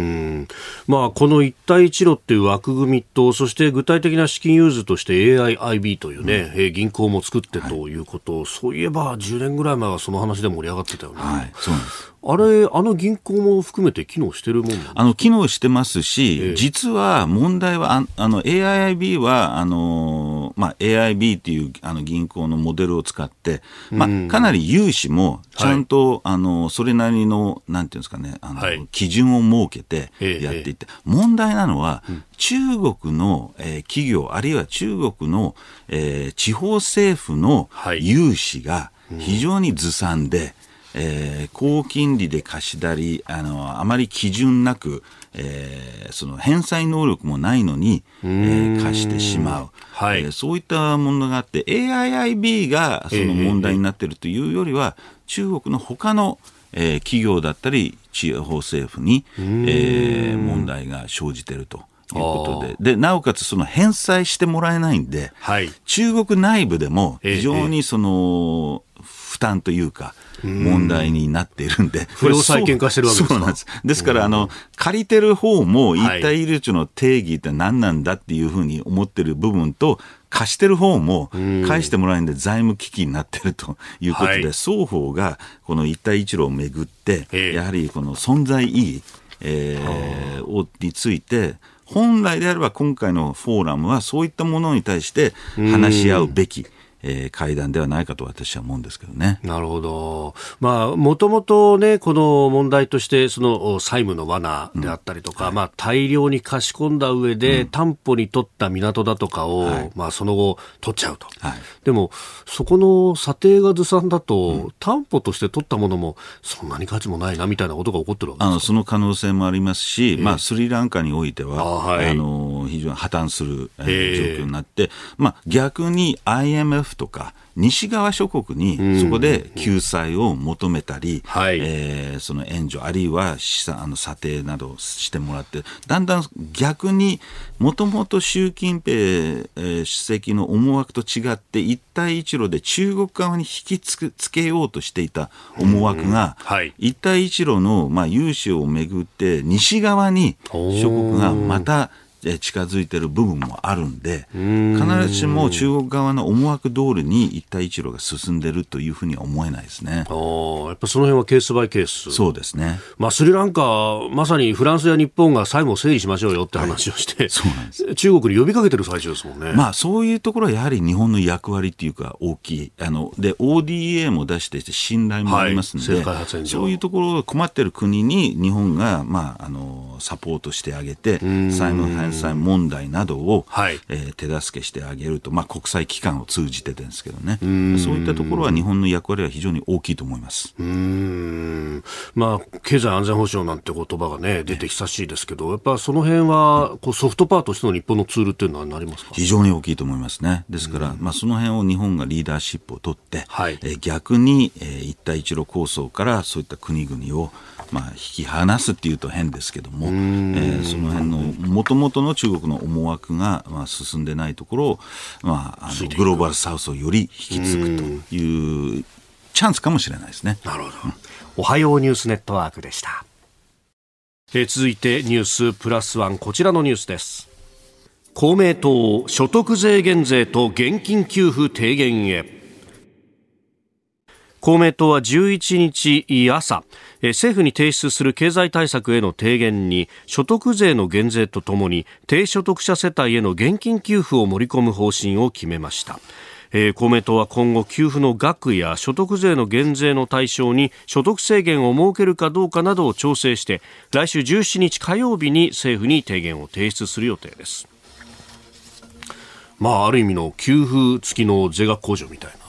まあ、この一帯一路っていう枠組みと、そして具体的な資金融通として エーアイアイビー というね、うん、銀行も作ってということ、はい、そういえばじゅうねんぐらい前はその話で盛り上がってたよね。 はい、そうなんです。 あれ、あの銀行も含めて機能してるもんなんですか？ あの機能してますし、 ええ、 実は問題はああの エーアイアイビー はあの、まあ、エーアイビー というあの銀行のモデルを使って、まあ、かなり融資もちゃんと、はい、あのそれなりのなんていうんですかね、あの、はい、基準を設けてやっていって、ええ、問題なのは、うん、中国の、えー、企業あるいは中国の、えー、地方政府の融資が非常にずさんで、はい、うん、えー、高金利で貸し借り、あのあまり基準なく、えー、その返済能力もないのに、えー、貸してしまう、はい、えー、そういった問題があって エーアイアイビー がその問題になっているというよりは、えー、中国の他の、えー、企業だったり地方政府に、えー、問題が生じているということで、でなおかつその返済してもらえないんで、はい、中国内部でも非常にその、えー、負担というか問題になっているんで、 不良債権化してるわけですか？ そうなんです。ですからあの借りてる方も一帯一路の定義って何なんだっていうふうに思ってる部分と、貸してる方も返してもらえないんで財務危機になってるということで、はい、双方がこの一帯一路をめぐってやはりこの存在意義、えー、をについて本来であれば今回のフォーラムはそういったものに対して話し合うべき、えー、会談ではないかと私は思うんですけどね。 なるほど。まあ、もともとね、この問題として、その債務の罠であったりとか、うん、はい、まあ、大量に貸し込んだ上で、うん、担保に取った港だとかを、はい、まあ、その後、取っちゃうと。はい、でも、そこの査定がずさんだと、うん、担保として取ったものも、そんなに価値もないな、みたいなことが起こってるわけですか？ あの、その可能性もありますし、えー、まあ、スリランカにおいては、あ、はい、あの、非常に破綻する、えー、状況になって、まあ、逆に アイエムエフとか西側諸国にそこで救済を求めたり、うん、はい、えー、その援助あるいは資産あの査定などをしてもらって、だんだん逆にもともと習近平、えー、主席の思惑と違って一帯一路で中国側に引きつけようとしていた思惑が、うん、はい、一帯一路の、まあ、融資をめぐって西側に諸国がまた近づいている部分もあるんで、必ずしも中国側の思惑通りに一帯一路が進んでいるというふうには思えないですね。 あ、やっぱその辺はケースバイケース。 そうですね。 まあ、スリランカまさにフランスや日本が債務を整理しましょうよって話をして、はい、そうなんです。中国に呼びかけてる最中ですもんね。 まあ、そういうところはやはり日本の役割っていうか大きい。あので オーディーエー も出していて信頼もありますので、はい、そういうところが困っている国に日本が、まあ、あのサポートしてあげて債務返済問題などを、はい、えー、手助けしてあげると、まあ、国際機関を通じてですけどね、そういったところは日本の役割は非常に大きいと思います。 うーん、まあ、経済安全保障なんて言葉が、ね、出て久しいですけど、やっぱその辺はこうソフトパワーとしての日本のツールっていうのはなりますか？ 非常に大きいと思いますね。ですから、まあ、その辺を日本がリーダーシップを取って、はい、えー、逆に、えー、一帯一路構想からそういった国々を、まあ、引き離すっていうと変ですけども、えー、その辺の元々の中国の思惑が、まあ、進んでないところを、まあ、あのグローバルサウスをより引き継ぐというチャンスかもしれないですね。 なるほど、うん、おはようニュースネットワークでした。えー、続いてニュースプラスワン、こちらのニュースです。公明党所得税減税と現金給付提言へ。公明党はじゅういちにち朝、政府に提出する経済対策への提言に所得税の減税とともに低所得者世帯への現金給付を盛り込む方針を決めました。えー、公明党は今後給付の額や所得税の減税の対象に所得制限を設けるかどうかなどを調整して、来週じゅうしちにち火曜日に政府に提言を提出する予定です。まあ、ある意味の給付付きの税額控除みたいな。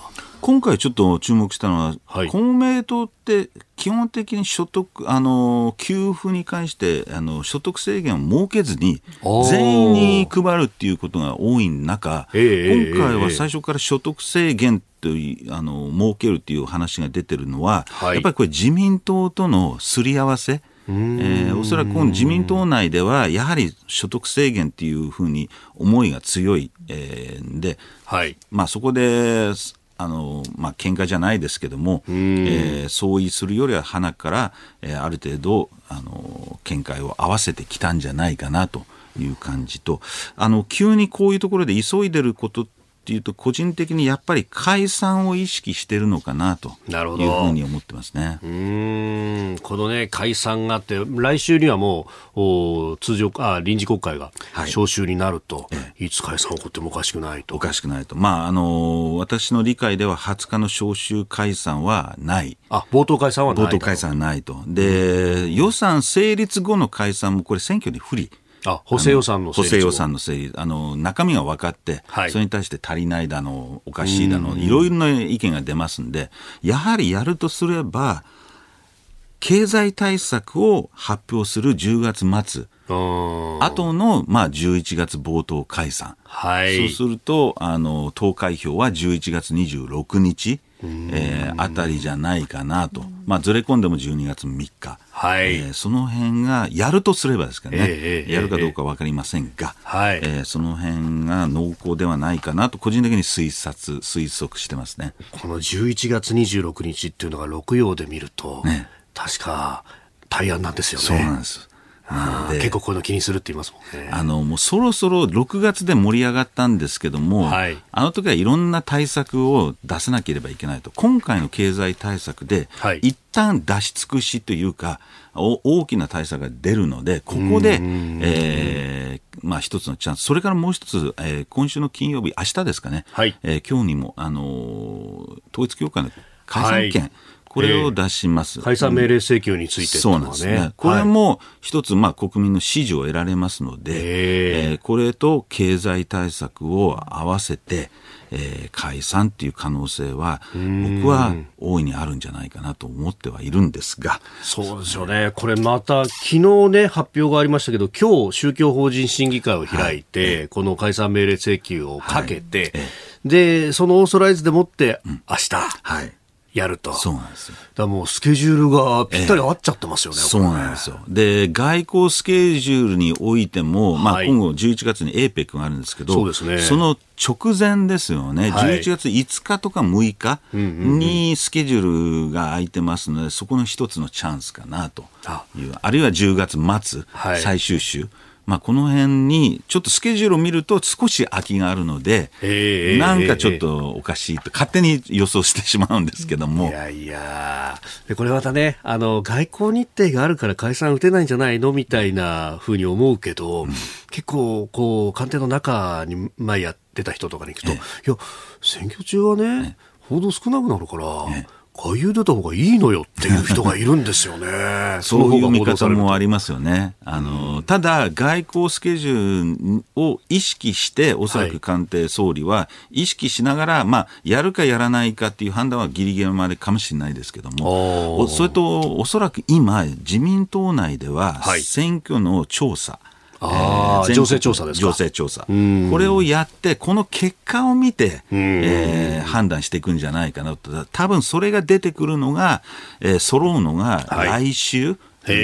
今回ちょっと注目したのは、 はい、 公明党って基本的に所得あの給付に関してあの所得制限を設けずに全員に配るっていうことが多い中、えー、今回は最初から所得制限というあの設けるっていう話が出てるのは、はい、やっぱりこれ自民党とのすり合わせ、えー、おそらくこの自民党内ではやはり所得制限っていうふうに思いが強い、えー、で、はいまあ、そこであのまあ喧嘩じゃないですけども、えー、相違するよりは鼻から、えー、ある程度あの見解を合わせてきたんじゃないかなという感じと、あの急にこういうところで急いでることっていうと個人的にやっぱり解散を意識してるのかなというふうに思ってますね。 うーんこのね解散があって来週にはもう通常あ臨時国会が召集になると、はい、いつ解散起こってもおかしくないとおかしくないと、まあ、あの私の理解でははつかの召集解散はないあ冒頭解散はない冒頭解散はないとで予算成立後の解散もこれ選挙に不利あ補正予算の補正予算の成立あの中身が分かって、はい、それに対して足りないだのおかしいだのいろいろな意見が出ますんでやはりやるとすれば経済対策を発表するじゅうがつ末後の、まあ、じゅういちがつ冒頭解散、はい、そうするとあの投開票はじゅういちがつにじゅうろくにちえー、あたりじゃないかなと、まあ、ずれ込んでもじゅうにがつみっか、はいえー、その辺がやるとすればですからね、えー、やるかどうか分かりませんが、はいえー、その辺が濃厚ではないかなと個人的に推察推測してますね。 このじゅういちがつにじゅうろくにちっていうのが六曜で見ると、ね、確か大安なんですよね。 そうなんです。 結構こういうの気にするって言いますもんね。 あのもうそろそろろくがつで盛り上がったんですけども、はい、あの時はいろんな対策を出さなければいけないと今回の経済対策で、はい、一旦出し尽くしというか大きな対策が出るのでここで、えーまあ、一つのチャンスそれからもう一つ、えー、今週の金曜日明日ですかね、はいえー、今日にも、あのー、統一教会の解散権、はいこれを出します、 えー、解散命令請求について、ね、 そうなんですね。これも一つ、まあ、国民の支持を得られますので、えーえー、これと経済対策を合わせて、えー、解散っていう可能性は僕は大いにあるんじゃないかなと思ってはいるんですがそうですよね。これまた昨日ね発表がありましたけど今日宗教法人審議会を開いて、はい、この解散命令請求をかけて、はい、でそのオーソライズでもって明日、うんはいやると。 そうなんですよ。 だからもうスケジュールがぴったり合っちゃってますよね。 えー、そうなんですよ。で、外交スケジュールにおいても、はい、まあ今後じゅういちがつに エーペック があるんですけど、そうですね。その直前ですよね。はい、じゅういちがついつかとかむいかにスケジュールが空いてますので、そこの一つのチャンスかなという。あ, あるいはじゅうがつ末、はい、最終週。まあ、この辺にちょっとスケジュールを見ると少し空きがあるので、えー、なんかちょっとおかしいと勝手に予想してしまうんですけども、 いやいやでこれまたねあの外交日程があるから解散打てないんじゃないのみたいなふうに思うけど、うん、結構こう官邸の中に前やってた人とかに行くと、えー、いや選挙中はね、ね報道少なくなるから、ね外遊出た方がいいのよっていう人がいるんですよね。 そういう見方もありますよね。あの、うん、ただ外交スケジュールを意識しておそらく官邸総理は意識しながら、はいまあ、やるかやらないかっていう判断はギリギリまでかもしれないですけどもそれとおそらく今自民党内では選挙の調査、はいあえー、情勢調査ですか。 情勢調査。これをやって、この結果を見て、えー、判断していくんじゃないかなと。多分それが出てくるのが、えー、揃うのが来週、はい、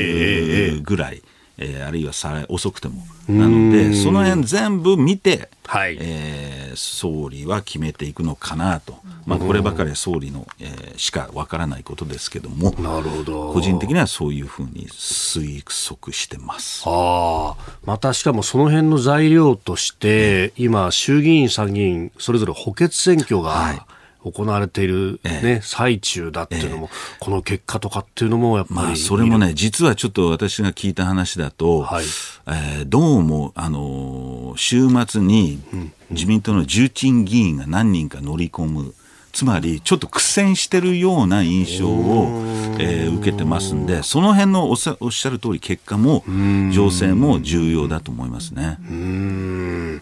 ぐらい、えー、あるいはさ遅くても。なので、その辺全部見て、はいえー、総理は決めていくのかなと。まあ、こればかりは総理の、えー、しかわからないことですけども、なるほど個人的にはそういうふうに推測してます。 あまたしかもその辺の材料として、今衆議院参議院それぞれ補欠選挙が、はい行われている、ねええ、最中だっていうのも、ええ、この結果とかっていうのもやっぱり、まあ、 それもね実はちょっと私が聞いた話だと、はいえー、どうも、あのー、週末に自民党の重鎮議員が何人か乗り込む、つまりちょっと苦戦してるような印象を、えー、受けてますんでその辺のおっしゃる通り結果も情勢も重要だと思いますね。 うーん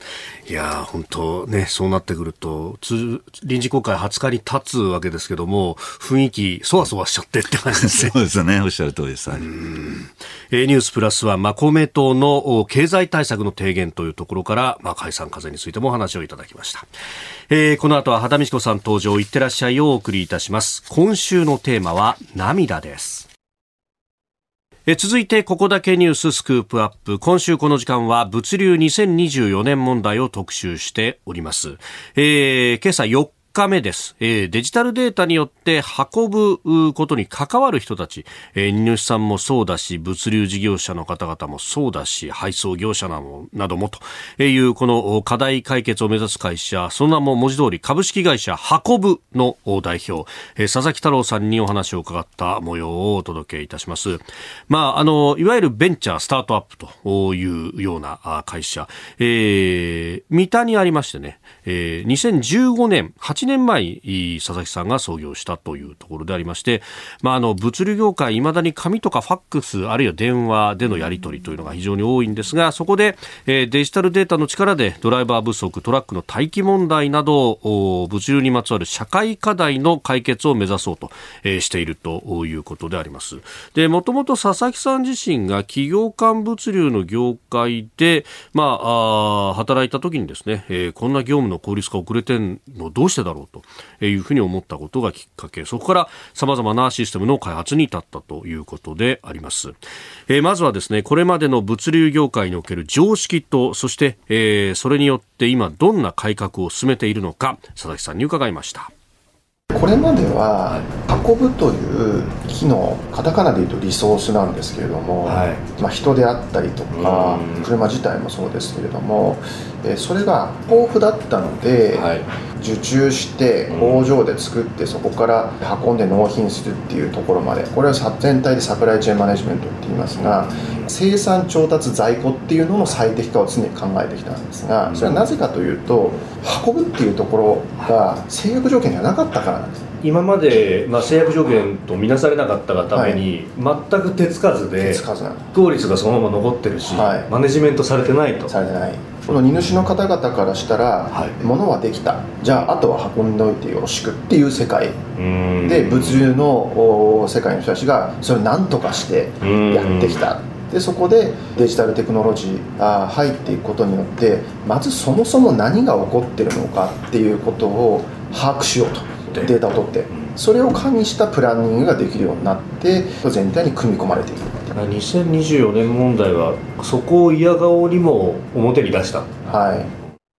いや本当ね、そうなってくると臨時国会はつかに立つわけですけども、雰囲気そわそわしちゃってって感じですね。 そうですよね、おっしゃる通りです。 うんえー、ニュースプラスは、まあ、公明党の経済対策の提言というところから、まあ、解散風についてもお話をいただきました。えー、この後は畑美智子さん登場、いってらっしゃいをお送りいたします。今週のテーマは涙です。え続いてここだけニューススクープアップ。今週この時間は物流にせんにじゅうよねん問題を特集しております。えー、今朝よっかめです。えー、デジタルデータによって運ぶことに関わる人たち、えー、荷主さんもそうだし、物流事業者の方々もそうだし、配送業者などなどもというこの課題解決を目指す会社、その名も文字通り株式会社運ぶの代表、えー、佐々木太郎さんにお話を伺った模様をお届けいたします。まあ、あのいわゆるベンチャースタートアップというような会社、えー、三田にありましてね、えー、にせんじゅうごねんはちねんまえに佐々木さんが創業したというところでありまして、まあ、あの物流業界いまだに紙とかファックスあるいは電話でのやり取りというのが非常に多いんですが、そこで、えー、デジタルデータの力でドライバー不足、トラックの待機問題など物流にまつわる社会課題の解決を目指そうと、えー、しているということであります。で、もともと佐々木さん自身が企業間物流の業界で、まあ、あ働いた時にですね、えー、こんな業務の効率化遅れてんのどうしてだろうというふうに思ったことがきっかけ、そこから様々なシステムの開発に至ったということであります。えー、まずはですね、これまでの物流業界における常識と、そして、えー、それによって今どんな改革を進めているのか、佐々木さんに伺いました。 これまでは運ぶという機能、カタカナでいうとリソースなんですけれども、はい、まあ、人であったりとか車自体もそうですけれども、それが豊富だったので、はい、受注して工場で作ってそこから運んで納品するっていうところまで、これは全体でサプライチェーンマネジメントって言いますが、生産調達在庫っていうのの最適化を常に考えてきたんですが、それはなぜかというと運ぶっていうところが制約条件じゃなかったからなんです。 今まで、まあ、制約条件とみなされなかったがために、はい、全く手つかずで効率がそのまま残ってるし、はい、マネジメントされてないと。 されてない。この荷主の方々からしたら、はい、物はできた、じゃああとは運んでおいてよろしくっていう世界で、物流の世界の人たちがそれを何とかしてやってきた。でそこでデジタルテクノロジーが入っていくことによって、まずそもそも何が起こってるのかっていうことを把握しようと、データを取って、それを加味したプランニングができるようになって全体に組み込まれている。 にせんにじゅうよねん問題はそこを嫌顔にも表に出した。 はい。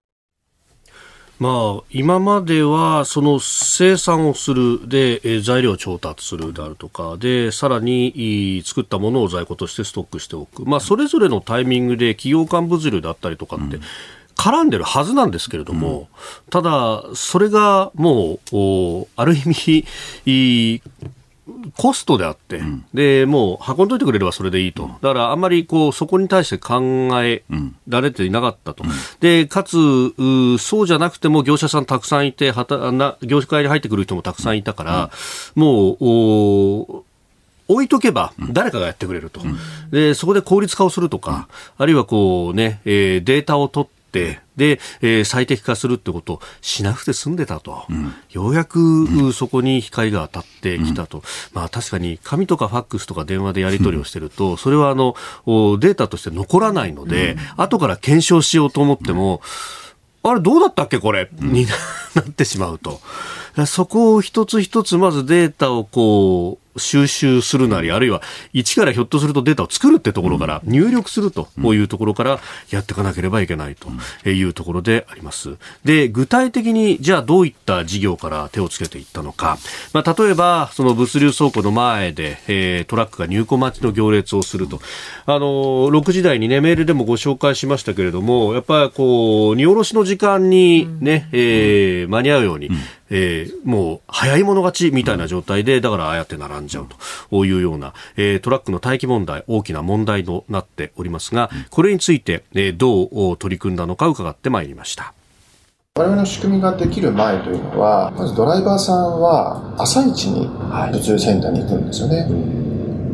まあ、今まではその生産をするで、えー、材料を調達するであるとかで、さらに作ったものを在庫としてストックしておく、まあ、それぞれのタイミングで企業間物流だったりとかって、うん、絡んでるはずなんですけれども、うん、ただそれがもうある意味コストであって、うん、でもう運んどいてくれればそれでいいと、だからあんまりこうそこに対して考えられていなかったと、うん、でかつそうじゃなくても業者さんたくさんいて、はたな業界に入ってくる人もたくさんいたから、うん、もう置いとけば誰かがやってくれると、うん、でそこで効率化をするとか、うん、あるいはこう、ねえー、データを取ってで、えー、最適化するってことをしなくて済んでたと、うん、ようやく、うん、そこに光が当たってきたと、うん、まあ、確かに紙とかファックスとか電話でやり取りをしてると、うん、それはあのデータとして残らないので、うん、後から検証しようと思っても、うん、あれどうだったっけこれ、うん、になってしまうと、そこを一つ一つまずデータをこう収集するなり、あるいは一からひょっとするとデータを作るってところから入力するというところからやっていかなければいけないというところであります。で、具体的にじゃあどういった事業から手をつけていったのか、まあ、例えばその物流倉庫の前で、えー、トラックが入庫待ちの行列をすると、あのろくじ台にねメールでもご紹介しましたけれども、やっぱりこう荷下ろしの時間にね、えー、間に合うように、えー、もう早い者勝ちみたいな状態で、だからああやって並んじゃうというような、えー、トラックの待機問題、大きな問題となっておりますが、これについて、えー、どう取り組んだのか伺ってまいりました。 我々の仕組みができる前というのは、まずドライバーさんは朝一に物流センターに行くんですよね。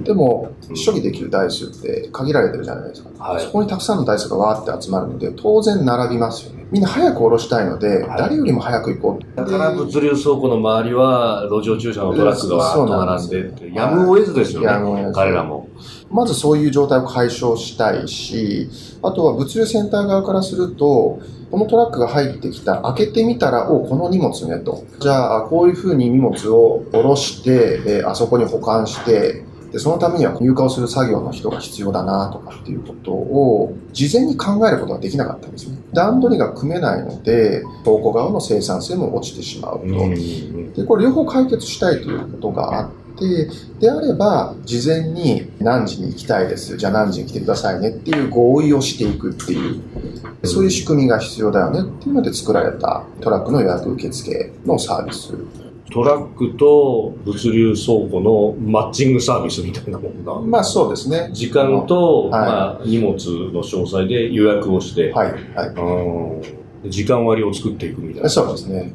でも処理できる台数って限られてるじゃないですか、はい、そこにたくさんの台数がわーって集まるので当然並びますよね。みんな早く下ろしたいので、はい、誰よりも早く行こう。 だから物流倉庫の周りは路上駐車のトラックがわーっと並んでってやむを得ずですよね、はい、彼らも。 まずそういう状態を解消したいし、あとは物流センター側からすると、このトラックが入ってきた、開けてみたら、お、この荷物ねと。じゃあ、こういうふうに荷物を下ろして、えー、あそこに保管して、で、そのためには入荷をする作業の人が必要だなとかっていうことを、事前に考えることができなかったんですね。段取りが組めないので、倉庫側の生産性も落ちてしまうと。で、これ両方解決したいということがあって、で、であれば、事前に何時に行きたいです。じゃあ何時に来てくださいねっていう合意をしていくっていう、そういう仕組みが必要だよねっていうので作られたトラックの予約受付のサービス。 トラックと物流倉庫のマッチングサービスみたいなものが。 まあそうですね。 時間と、はい、まあ、荷物の詳細で予約をして、 はいはい、 うん、時間割を作っていくみたいな。 そうですね。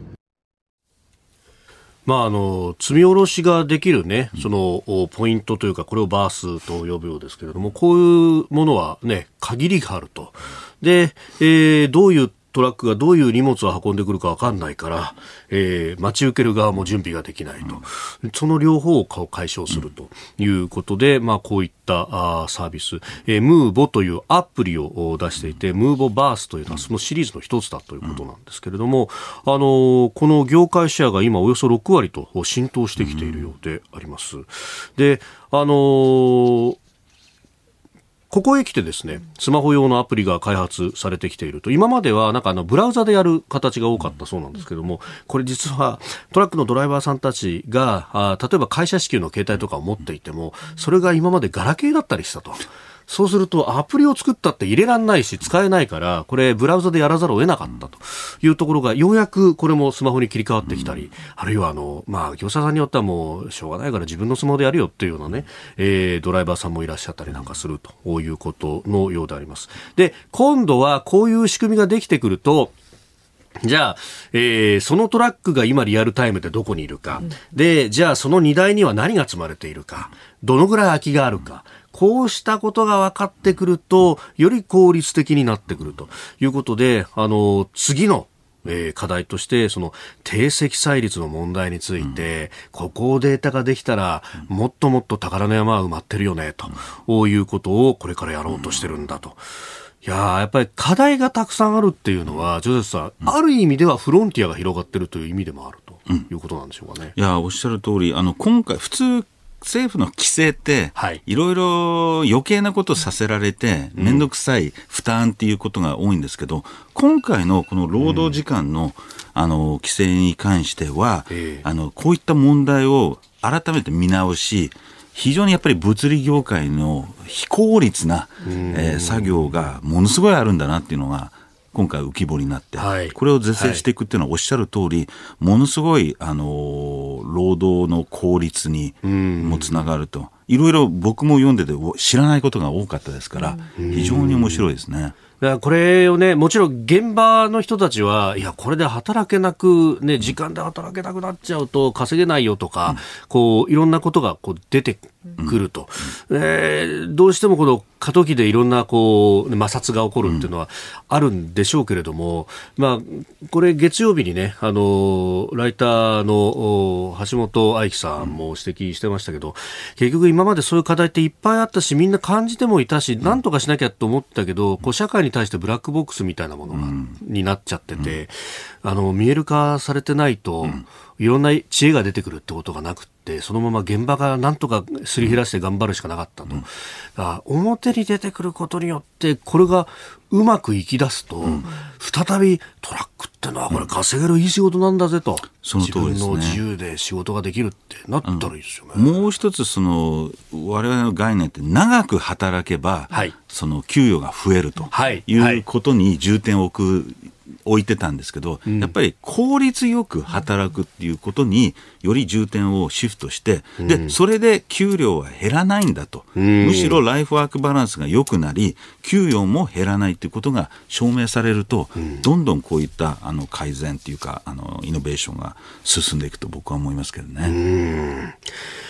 まあ、あの積み下ろしができる、ね、そのポイントというかこれをバースと呼ぶようですけれども、こういうものは、ね、限りがあると。で、えー、どういうトラックがどういう荷物を運んでくるか分かんないから、えー、待ち受ける側も準備ができないと、うん、その両方を解消するということで、まあ、こういったあサービス、えー、ムーボというアプリを出していて、ムーボバースというのはそのシリーズの一つだということなんですけれども、うん、あのー、この業界シェアが今およそろくわりと浸透してきているようであります。で、あのーここへ来てですね、スマホ用のアプリが開発されてきていると。今まではなんかあのブラウザでやる形が多かったそうなんですけども、これ実はトラックのドライバーさんたちが、あ、例えば会社支給の携帯とかを持っていても、それが今までガラケーだったりしたと。そうするとアプリを作ったって入れらんないし使えないから、これブラウザでやらざるを得なかったというところが、ようやくこれもスマホに切り替わってきたり、あるいはあの、まあ、業者さんによってはもうしょうがないから自分のスマホでやるよっていうようなね、えー、ドライバーさんもいらっしゃったりなんかするということのようであります。で、今度はこういう仕組みができてくると、じゃあ、えー、そのトラックが今リアルタイムでどこにいるか、うん、で、じゃあその荷台には何が積まれているか、どのぐらい空きがあるか、こうしたことが分かってくると、より効率的になってくるということで、あの、次のえー、課題としてその低積載率の問題について、うん、ここをデータができたらもっともっと宝の山は埋まってるよねと、うん、いうことをこれからやろうとしてるんだと。いやー、やっぱり課題がたくさんあるっていうのは、ジョゼフさん、うん、ある意味ではフロンティアが広がってるという意味でもあるということなんでしょうかね。 いや、おっしゃる通り、あの今回普通政府の規制って、いろいろ余計なことさせられて、めんどくさい負担っていうことが多いんですけど、今回のこの労働時間の、あの規制に関しては、あのこういった問題を改めて見直し、非常にやっぱり物理業界の非効率な、えー、作業がものすごいあるんだなっていうのが、今回浮き彫りになって、はい、これを是正していくっていうのはおっしゃる通り、ものすごい、あのー、労働の効率にもつながると。いろいろ僕も読んでて知らないことが多かったですから、非常に面白いですね。 だからこれをね、もちろん現場の人たちは、いや、これで働けなく、ね、時間で働けなくなっちゃうと稼げないよとか、うん、こう、いろんなことがこう出てくると。うん、えー、どうしてもこの過渡期でいろんなこう、摩擦が起こるっていうのはあるんでしょうけれども、うん、まあ、これ月曜日にね、あの、ライターの橋本愛樹さんも指摘してましたけど、結局今までそういう課題っていっぱいあったし、みんな感じてもいたし、なんとかしなきゃと思ったけど、こう、社会にに対してブラックボックスみたいなものが、うん、になっちゃってて、うん、あの見える化されてないと、うん、いろんな知恵が出てくるってことがなくってそのまま現場がなんとかすり減らして頑張るしかなかったと、うん、だ表に出てくることによってこれがうまくいき出すと、うん、再びトラックってのはこれ稼げるいい仕事なんだぜと、 その通りですね、 自分の自由で仕事ができるってなったらいいですよね。 もう一つその我々の概念って長く働けば、はい、その給与が増えるということに重点を置く置いてたんですけど、うん、やっぱり効率よく働くっていうことにより重点をシフトして、うん、でそれで給料は減らないんだと、うん、むしろライフワークバランスが良くなり給与も減らないということが証明されると、うん、どんどんこういったあの改善というかあのイノベーションが進んでいくと僕は思いますけどね。 うん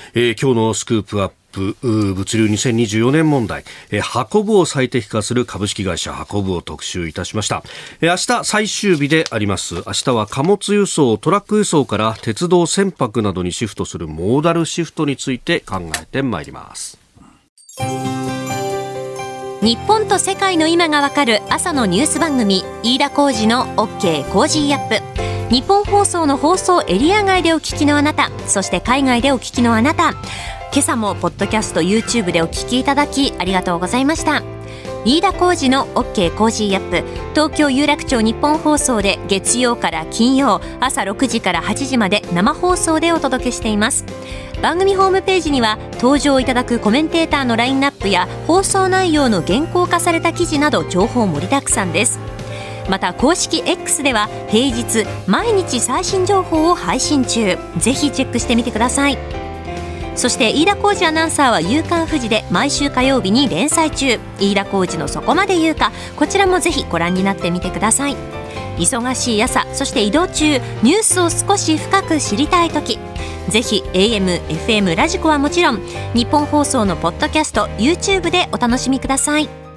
えー、今日のスクープアップ物流にせんにじゅうよねん問題、えー、運ぶを最適化する株式会社運ぶを特集いたしました。えー、明日最終日であります。明日は貨物輸送トラック輸送から鉄道船舶などにシフトするモーダルシフトについて考えてまいります。 日本と世界の今がわかる朝のニュース番組、飯田浩司の OK コージーアップ。日本放送の放送エリア外でお聞きのあなた、そして海外でお聞きのあなた、今朝もポッドキャスト YouTube でお聞きいただきありがとうございました。飯田浩司の OK コージーアップ、東京有楽町日本放送で月曜から金曜朝ろくじからはちじまで生放送でお届けしています。番組ホームページには登場いただくコメンテーターのラインナップや放送内容の原稿化された記事など情報盛りだくさんです。また公式 X では平日毎日最新情報を配信中、ぜひチェックしてみてください。そして飯田浩司アナウンサーは夕刊フジで毎週火曜日に連載中、飯田浩司のそこまで言うか、こちらもぜひご覧になってみてください。忙しい朝、そして移動中、ニュースを少し深く知りたいとき、ぜひ エーエム、エフエム ラジコはもちろん日本放送のポッドキャスト YouTube でお楽しみください。